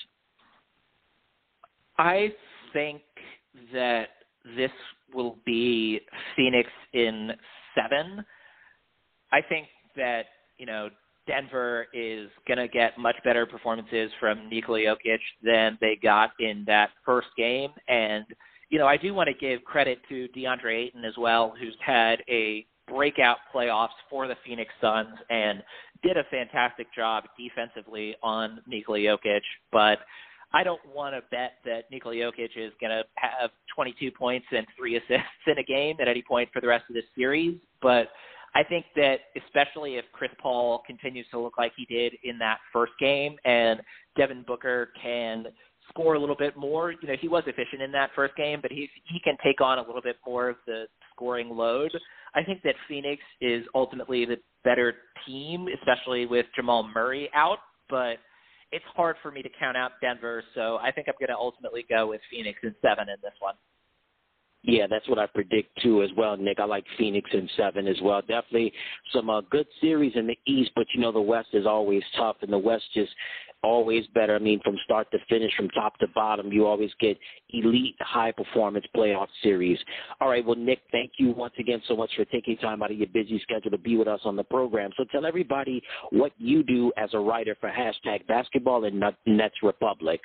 I think that this will be Phoenix in 7. I think that, you know, Denver is going to get much better performances from Nikola Jokic than they got in that first game. And, you know, I do want to give credit to DeAndre Ayton as well, who's had a breakout playoffs for the Phoenix Suns and did a fantastic job defensively on Nikola Jokic. But I don't want to bet that Nikola Jokic is going to have 22 points and 3 assists in a game at any point for the rest of this series. But I think that especially if Chris Paul continues to look like he did in that first game and Devin Booker can score a little bit more, you know, he was efficient in that first game, but he can take on a little bit more of the scoring load. I think that Phoenix is ultimately the better team, especially with Jamal Murray out, but it's hard for me to count out Denver, so I think I'm going to ultimately go with Phoenix in 7 in this one. Yeah, that's what I predict too as well, Nick. I like Phoenix in 7 as well. Definitely some good series in the East, but you know the West is always tough, and the West just always better. I mean, from start to finish, from top to bottom, you always get elite, high-performance playoff series. All right, well, Nick, thank you once again so much for taking time out of your busy schedule to be with us on the program. So tell everybody what you do as a writer for #Basketball and Nets Republic.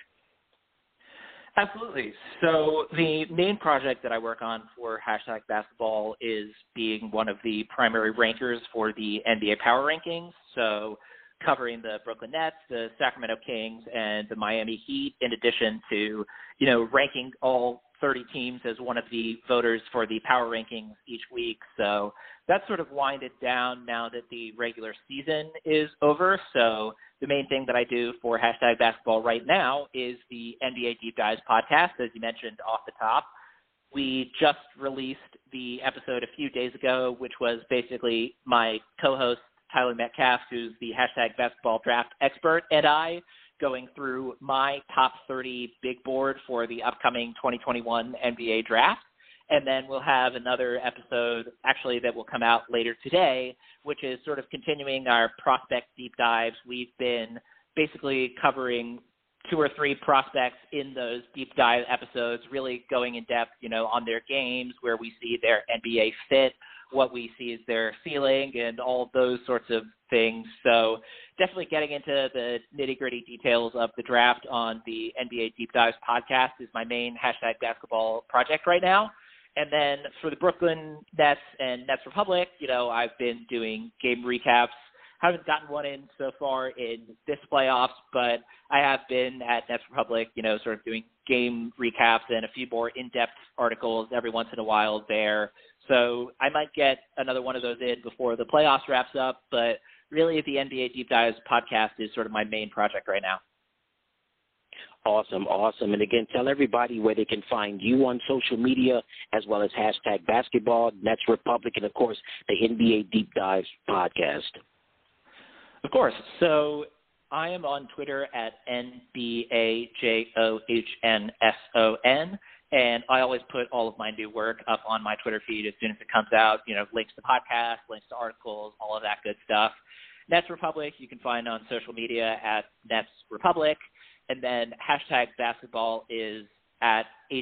Absolutely. So the main project that I work on for #Basketball is being one of the primary rankers for the NBA Power Rankings. So covering the Brooklyn Nets, the Sacramento Kings, and the Miami Heat, in addition to, ranking all 30 teams as one of the voters for the Power Rankings each week. So that's sort of winded down now that the regular season is over. So the main thing that I do for #Basketball right now is the NBA Deep Dives podcast, as you mentioned off the top. We just released the episode a few days ago, which was basically my co-host, Tyler Metcalf, who's the #Basketball draft expert, and I going through my top 30 big board for the upcoming 2021 NBA draft. And then we'll have another episode actually that will come out later today, which is sort of continuing our prospect deep dives. We've been basically covering 2 or 3 prospects in those deep dive episodes, really going in depth, on their games, where we see their NBA fit, what we see as their ceiling, and all those sorts of things. So definitely getting into the nitty-gritty details of the draft on the NBA Deep Dives podcast is my main #Basketball project right now. And then for the Brooklyn Nets and Nets Republic, I've been doing game recaps. Haven't gotten one in so far in this playoffs, but I have been at Nets Republic, sort of doing game recaps and a few more in-depth articles every once in a while there. So I might get another one of those in before the playoffs wraps up, but really the NBA Deep Dives podcast is sort of my main project right now. Awesome. And again, tell everybody where they can find you on social media, as well as #Basketball, Nets Republic, and of course the NBA Deep Dives podcast. Of course. So I am on Twitter at NBAJOHNSON, and I always put all of my new work up on my Twitter feed as soon as it comes out, links to podcasts, links to articles, all of that good stuff. Nets Republic, you can find on social media at Nets Republic, and then #Basketball is at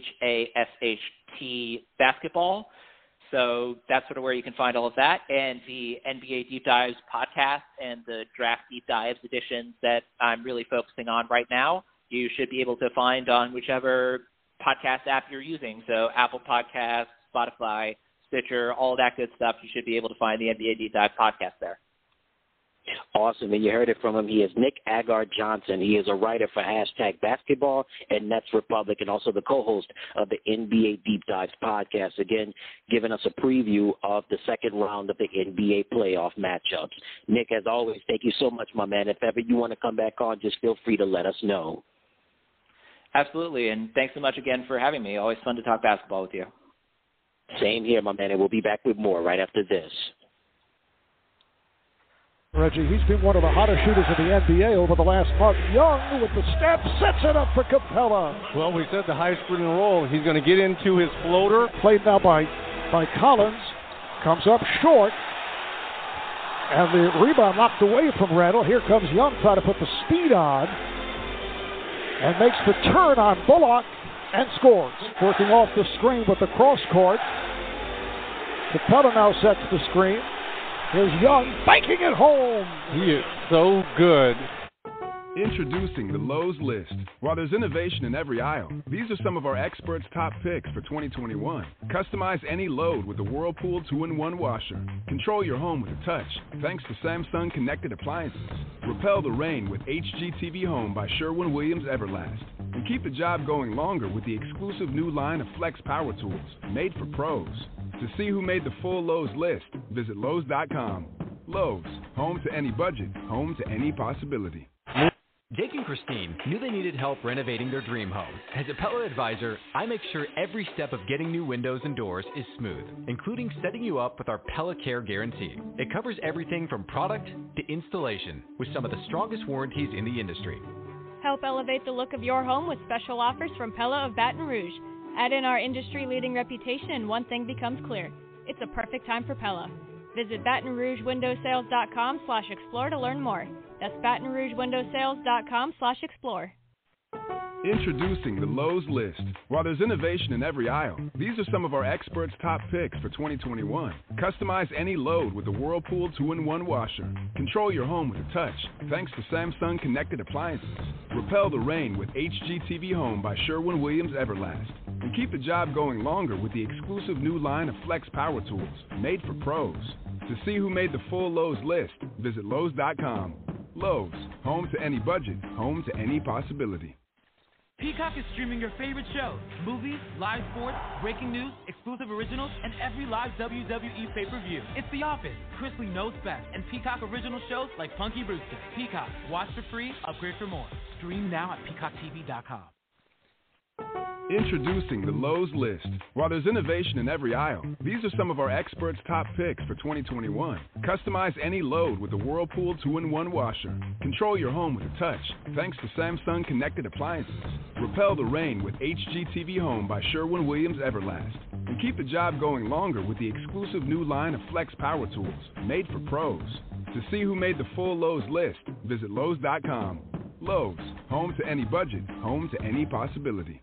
HASHT Basketball. So that's sort of where you can find all of that. And the NBA Deep Dives podcast and the Draft Deep Dives editions that I'm really focusing on right now, you should be able to find on whichever podcast app you're using. So Apple Podcasts, Spotify, Stitcher, all that good stuff. You should be able to find the NBA Deep Dive podcast there. Awesome, and you heard it from him. He is Nick Agar-Johnson. He is a writer for #Basketball and Nets Republic, and also the co-host of the NBA Deep Dives podcast, again, giving us a preview of the second round of the NBA playoff matchups. Nick, as always, thank you so much, my man. If ever you want to come back on, just feel free to let us know. Absolutely, and thanks so much again for having me. Always fun to talk basketball with you. Same here, my man, and we'll be back with more right after this. Reggie, he's been one of the hottest shooters in the NBA over the last month. Young with the step, sets it up for Capella. Well, we said the high screen and roll. He's going to get into his floater. Played now by Collins. Comes up short. And the rebound knocked away from Randall. Here comes Young, trying to put the speed on. And makes the turn on Bullock and scores. Working off the screen with the cross court. Capella now sets the screen. Here's Young, banking it home. He is so good. Introducing the Lowe's List. While there's innovation in every aisle, these are some of our experts' top picks for 2021. Customize any load with the Whirlpool 2-in-1 washer. Control your home with a touch, thanks to Samsung Connected Appliances. Repel the rain with HGTV Home by Sherwin-Williams Everlast. And keep the job going longer with the exclusive new line of Flex Power Tools, made for pros. To see who made the full Lowe's list, visit Lowe's.com. Lowe's, home to any budget, home to any possibility. Jake and Christine knew they needed help renovating their dream home. As a Pella advisor, I make sure every step of getting new windows and doors is smooth, including setting you up with our Pella Care Guarantee. It covers everything from product to installation, with some of the strongest warranties in the industry. Help elevate the look of your home with special offers from Pella of Baton Rouge. Add in our industry-leading reputation and one thing becomes clear. It's a perfect time for Pella. Visit BatonRougeWindowsales.com/explore to learn more. That's BatonRougeWindowsales.com/explore. Introducing the Lowe's List. While there's innovation in every aisle, these are some of our experts' top picks for 2021. Customize any load with the Whirlpool 2-in-1 washer. Control your home with a touch thanks to Samsung Connected Appliances. Repel the rain with HGTV Home by Sherwin-Williams Everlast. And keep the job going longer with the exclusive new line of Flex Power Tools, made for pros. To see who made the full Lowe's list, visit Lowe's.com. Lowe's, home to any budget, home to any possibility. Peacock is streaming your favorite shows, movies, live sports, breaking news, exclusive originals, and every live WWE pay-per-view. It's The Office, Chris Lee Knows Best, and Peacock original shows like Punky Brewster. Peacock, watch for free, upgrade for more. Stream now at PeacockTV.com. Introducing the Lowe's List. While there's innovation in every aisle, these are some of our experts' top picks for 2021. Customize any load with the Whirlpool 2-in-1 washer. Control your home with a touch thanks to Samsung Connected Appliances. Repel the rain with HGTV Home by Sherwin-Williams Everlast. And keep the job going longer with the exclusive new line of Flex Power Tools, made for pros. To see who made the full Lowe's list, visit Lowe's.com. Lowe's, home to any budget, home to any possibility.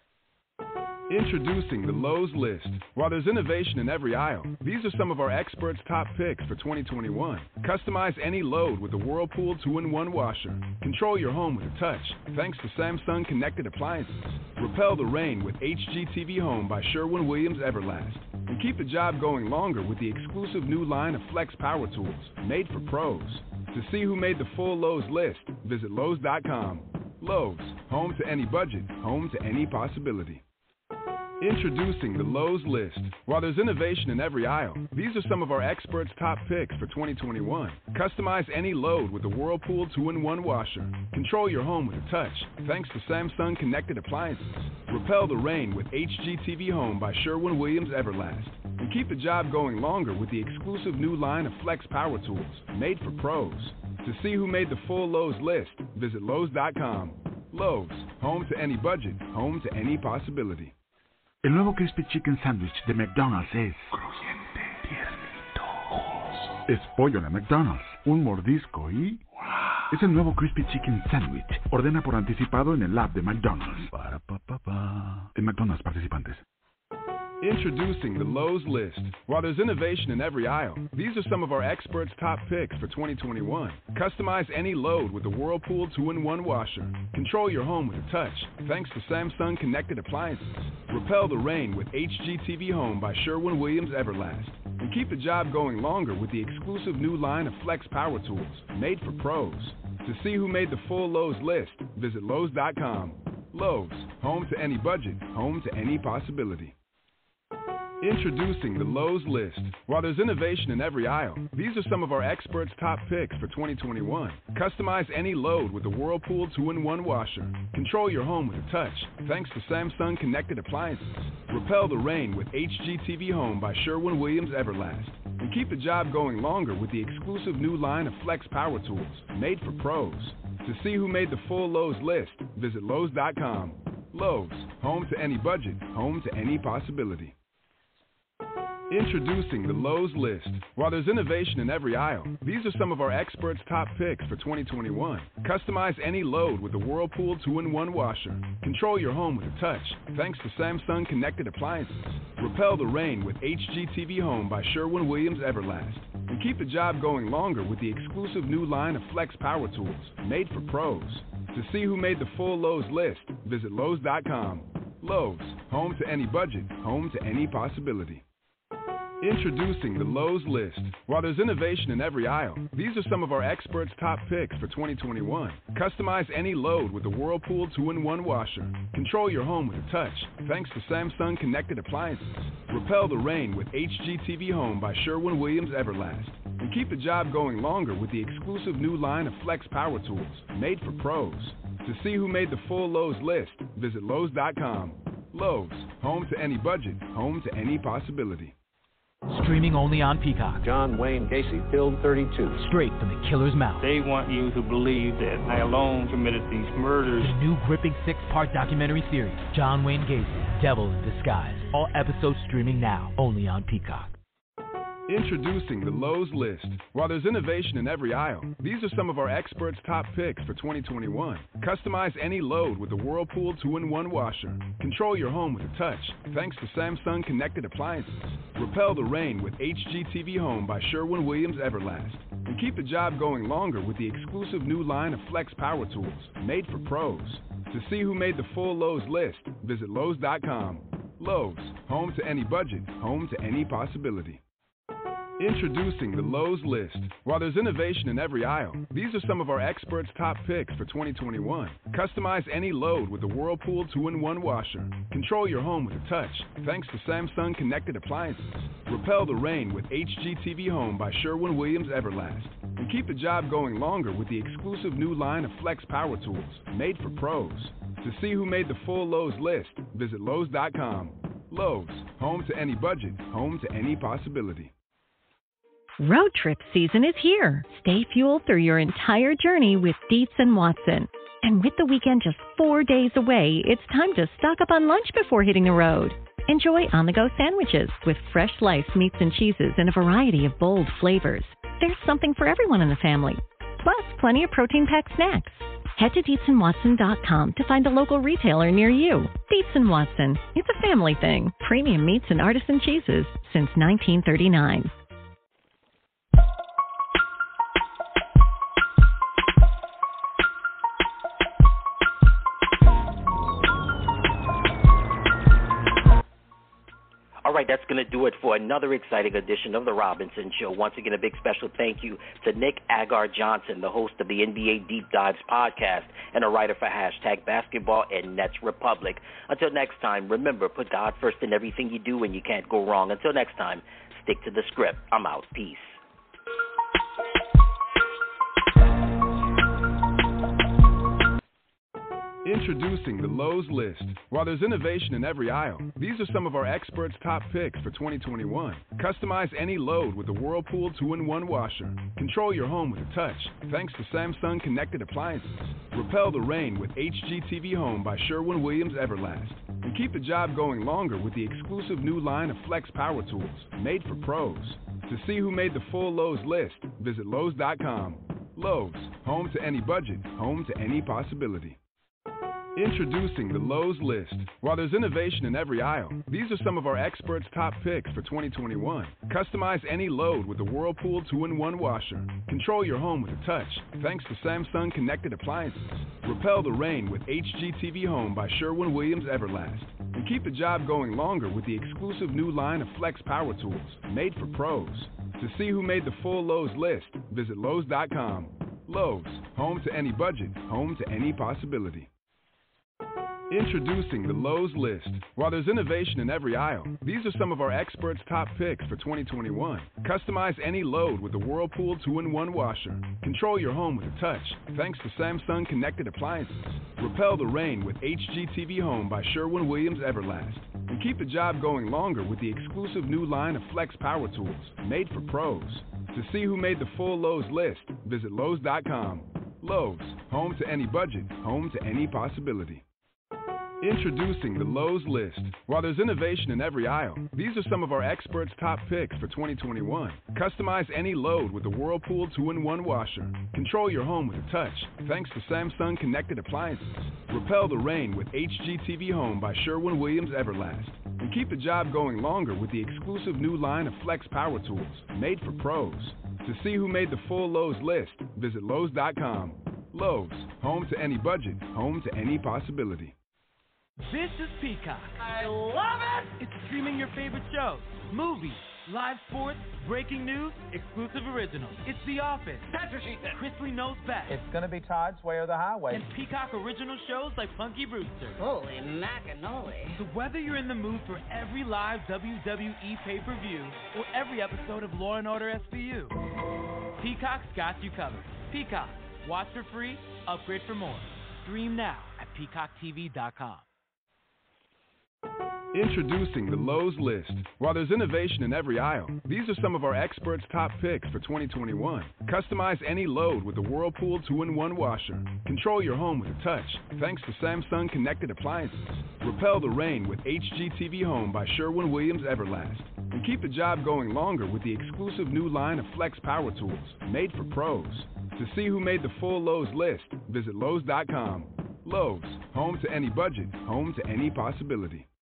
Introducing the Lowe's List. While there's innovation in every aisle, these are some of our experts' top picks for 2021. Customize any load with the Whirlpool 2-in-1 washer. Control your home with a touch thanks to Samsung Connected Appliances. Repel the rain with HGTV Home by Sherwin-Williams Everlast. And keep the job going longer with the exclusive new line of Flex Power Tools, made for pros. To see who made the full Lowe's list, visit Lowe's.com. Lowe's, home to any budget, home to any possibility. Introducing the Lowe's List. While there's innovation in every aisle, these are some of our experts' top picks for 2021. Customize any load with the Whirlpool 2-in-1 washer. Control your home with a touch thanks to Samsung Connected Appliances. Repel the rain with HGTV Home by Sherwin-Williams Everlast. And keep the job going longer with the exclusive new line of Flex Power Tools, made for pros. To see who made the full Lowe's list, visit Lowe's.com. Lowe's, home to any budget, home to any possibility. El nuevo Crispy Chicken Sandwich de McDonald's es crujiente, tiernito, jugoso. Es pollo de McDonald's, un mordisco y ¡wow! Es el nuevo Crispy Chicken Sandwich. Ordena por anticipado en el app de McDonald's. En McDonald's participantes. Introducing the Lowe's List. While there's innovation in every aisle, these are some of our experts' top picks for 2021. Customize any load with the Whirlpool 2-in-1 washer. Control your home with a touch thanks to Samsung Connected Appliances. Repel the rain with HGTV Home by Sherwin-Williams Everlast. And keep the job going longer with the exclusive new line of Flex Power Tools, made for pros. To see who made the full Lowe's list, visit Lowe's.com. Lowe's, home to any budget, home to any possibility. Introducing the Lowe's List. While there's innovation in every aisle, these are some of our experts' top picks for 2021. Customize any load with the Whirlpool 2-in-1 washer. Control your home with a touch thanks to Samsung Connected Appliances. Repel the rain with HGTV Home by Sherwin-Williams Everlast. And keep the job going longer with the exclusive new line of Flex Power Tools, made for pros. To see who made the full Lowe's list, visit Lowe's.com. Lowe's, home to any budget, home to any possibility. Introducing the Lowe's List. While there's innovation in every aisle, these are some of our experts' top picks for 2021. Customize any load with the Whirlpool 2-in-1 washer. Control your home with a touch thanks to Samsung Connected Appliances. Repel the rain with HGTV Home by Sherwin-Williams Everlast. And keep the job going longer with the exclusive new line of Flex Power Tools, made for pros. To see who made the full Lowe's list, visit Lowe's.com. Lowe's, home to any budget, home to any possibility. Introducing the Lowe's List. While there's innovation in every aisle, these are some of our experts' top picks for 2021. Customize any load with the Whirlpool 2-in-1 washer. Control your home with a touch thanks to Samsung Connected Appliances. Repel the rain with HGTV Home by Sherwin-Williams Everlast. And keep the job going longer with the exclusive new line of Flex Power Tools, made for pros. To see who made the full Lowe's list, visit Lowe's.com. Lowe's, home to any budget, home to any possibility. Streaming only on Peacock. John Wayne Gacy, Field 32. Straight from the killer's mouth. They want you to believe that I alone committed these murders. The new gripping 6-part documentary series, John Wayne Gacy, Devil in Disguise. All episodes streaming now, only on Peacock. Introducing the Lowe's List. While there's innovation in every aisle, these are some of our experts' top picks for 2021. Customize any load with the Whirlpool 2-in-1 washer. Control your home with a touch thanks to Samsung Connected Appliances. Repel the rain with HGTV Home by Sherwin-Williams Everlast. And keep the job going longer with the exclusive new line of Flex Power Tools, made for pros. To see who made the full Lowe's list, visit Lowe's.com. Lowe's, home to any budget, home to any possibility. Introducing the Lowe's List. While there's innovation in every aisle, these are some of our experts' top picks for 2021. Customize any load with the Whirlpool 2-in-1 washer. Control your home with a touch thanks to Samsung Connected Appliances. Repel the rain with HGTV Home by Sherwin-Williams Everlast. And keep the job going longer with the exclusive new line of Flex Power Tools, made for pros. To see who made the full Lowe's list, visit Lowe's.com. Lowe's, home to any budget, home to any possibility. Road trip season is here. Stay fueled through your entire journey with Dietz & Watson. And with the weekend just 4 days away, it's time to stock up on lunch before hitting the road. Enjoy on-the-go sandwiches with fresh sliced meats and cheeses in a variety of bold flavors. There's something for everyone in the family. Plus, plenty of protein-packed snacks. Head to DietzandWatson.com to find a local retailer near you. Dietz & Watson. It's a family thing. Premium meats and artisan cheeses since 1939. All right, that's going to do it for another exciting edition of The Robinson Show. Once again, a big special thank you to Nick Agar-Johnson, the host of the NBA Deep Dives podcast and a writer for #Basketball and Nets Republic. Until next time, remember, put God first in everything you do and you can't go wrong. Until next time, stick to the script. I'm out. Peace. Introducing the Lowe's List. While there's innovation in every aisle, these are some of our experts' top picks for 2021. Customize any load with the Whirlpool 2-in-1 washer. Control your home with a touch thanks to Samsung Connected Appliances. Repel the rain with HGTV Home by Sherwin-Williams Everlast. And keep the job going longer with the exclusive new line of Flex Power Tools, made for pros. To see who made the full Lowe's list, visit Lowe's.com. Lowe's, home to any budget, home to any possibility. Introducing the Lowe's List. While there's innovation in every aisle, these are some of our experts' top picks for 2021. Customize any load with the Whirlpool 2-in-1 washer. Control your home with a touch thanks to Samsung Connected Appliances. Repel the rain with HGTV Home by Sherwin-Williams Everlast. And keep the job going longer with the exclusive new line of Flex Power Tools, made for pros. To see who made the full Lowe's list, visit Lowe's.com. Lowe's, home to any budget, home to any possibility. Introducing the Lowe's List. While there's innovation in every aisle, these are some of our experts' top picks for 2021. Customize any load with the Whirlpool 2-in-1 washer. Control your home with a touch thanks to Samsung Connected Appliances. Repel the rain with HGTV Home by Sherwin-Williams Everlast. And keep the job going longer with the exclusive new line of Flex Power Tools, made for pros. To see who made the full Lowe's list, visit Lowe's.com. Lowe's, home to any budget, home to any possibility. Introducing the Lowe's List. While there's innovation in every aisle, these are some of our experts' top picks for 2021. Customize any load with the Whirlpool 2-in-1 washer. Control your home with a touch thanks to Samsung Connected Appliances. Repel the rain with HGTV Home by Sherwin-Williams Everlast. And keep the job going longer with the exclusive new line of Flex Power Tools, made for pros. To see who made the full Lowe's list, visit Lowe's.com. Lowe's, home to any budget, home to any possibility. This is Peacock. I love it! It's streaming your favorite shows, movies, live sports, breaking news, exclusive originals. It's The Office. That's what she said. Chrisley Knows Best. It's gonna be Todd's Way or the Highway. And Peacock original shows like Punky Brewster. Holy macanoli. So whether you're in the mood for every live WWE pay-per-view or every episode of Law & Order SVU, Peacock's got you covered. Peacock. Watch for free, upgrade for more. Stream now at PeacockTV.com. Introducing the Lowe's List. While there's innovation in every aisle, these are some of our experts' top picks for 2021. Customize any load with the Whirlpool 2-in-1 washer. Control your home with a touch thanks to Samsung Connected Appliances. Repel the rain with HGTV Home by Sherwin-Williams Everlast. And keep the job going longer with the exclusive new line of Flex Power Tools, made for pros. To see who made the full Lowe's list, visit Lowe's.com. Lowe's, home to any budget, home to any possibility.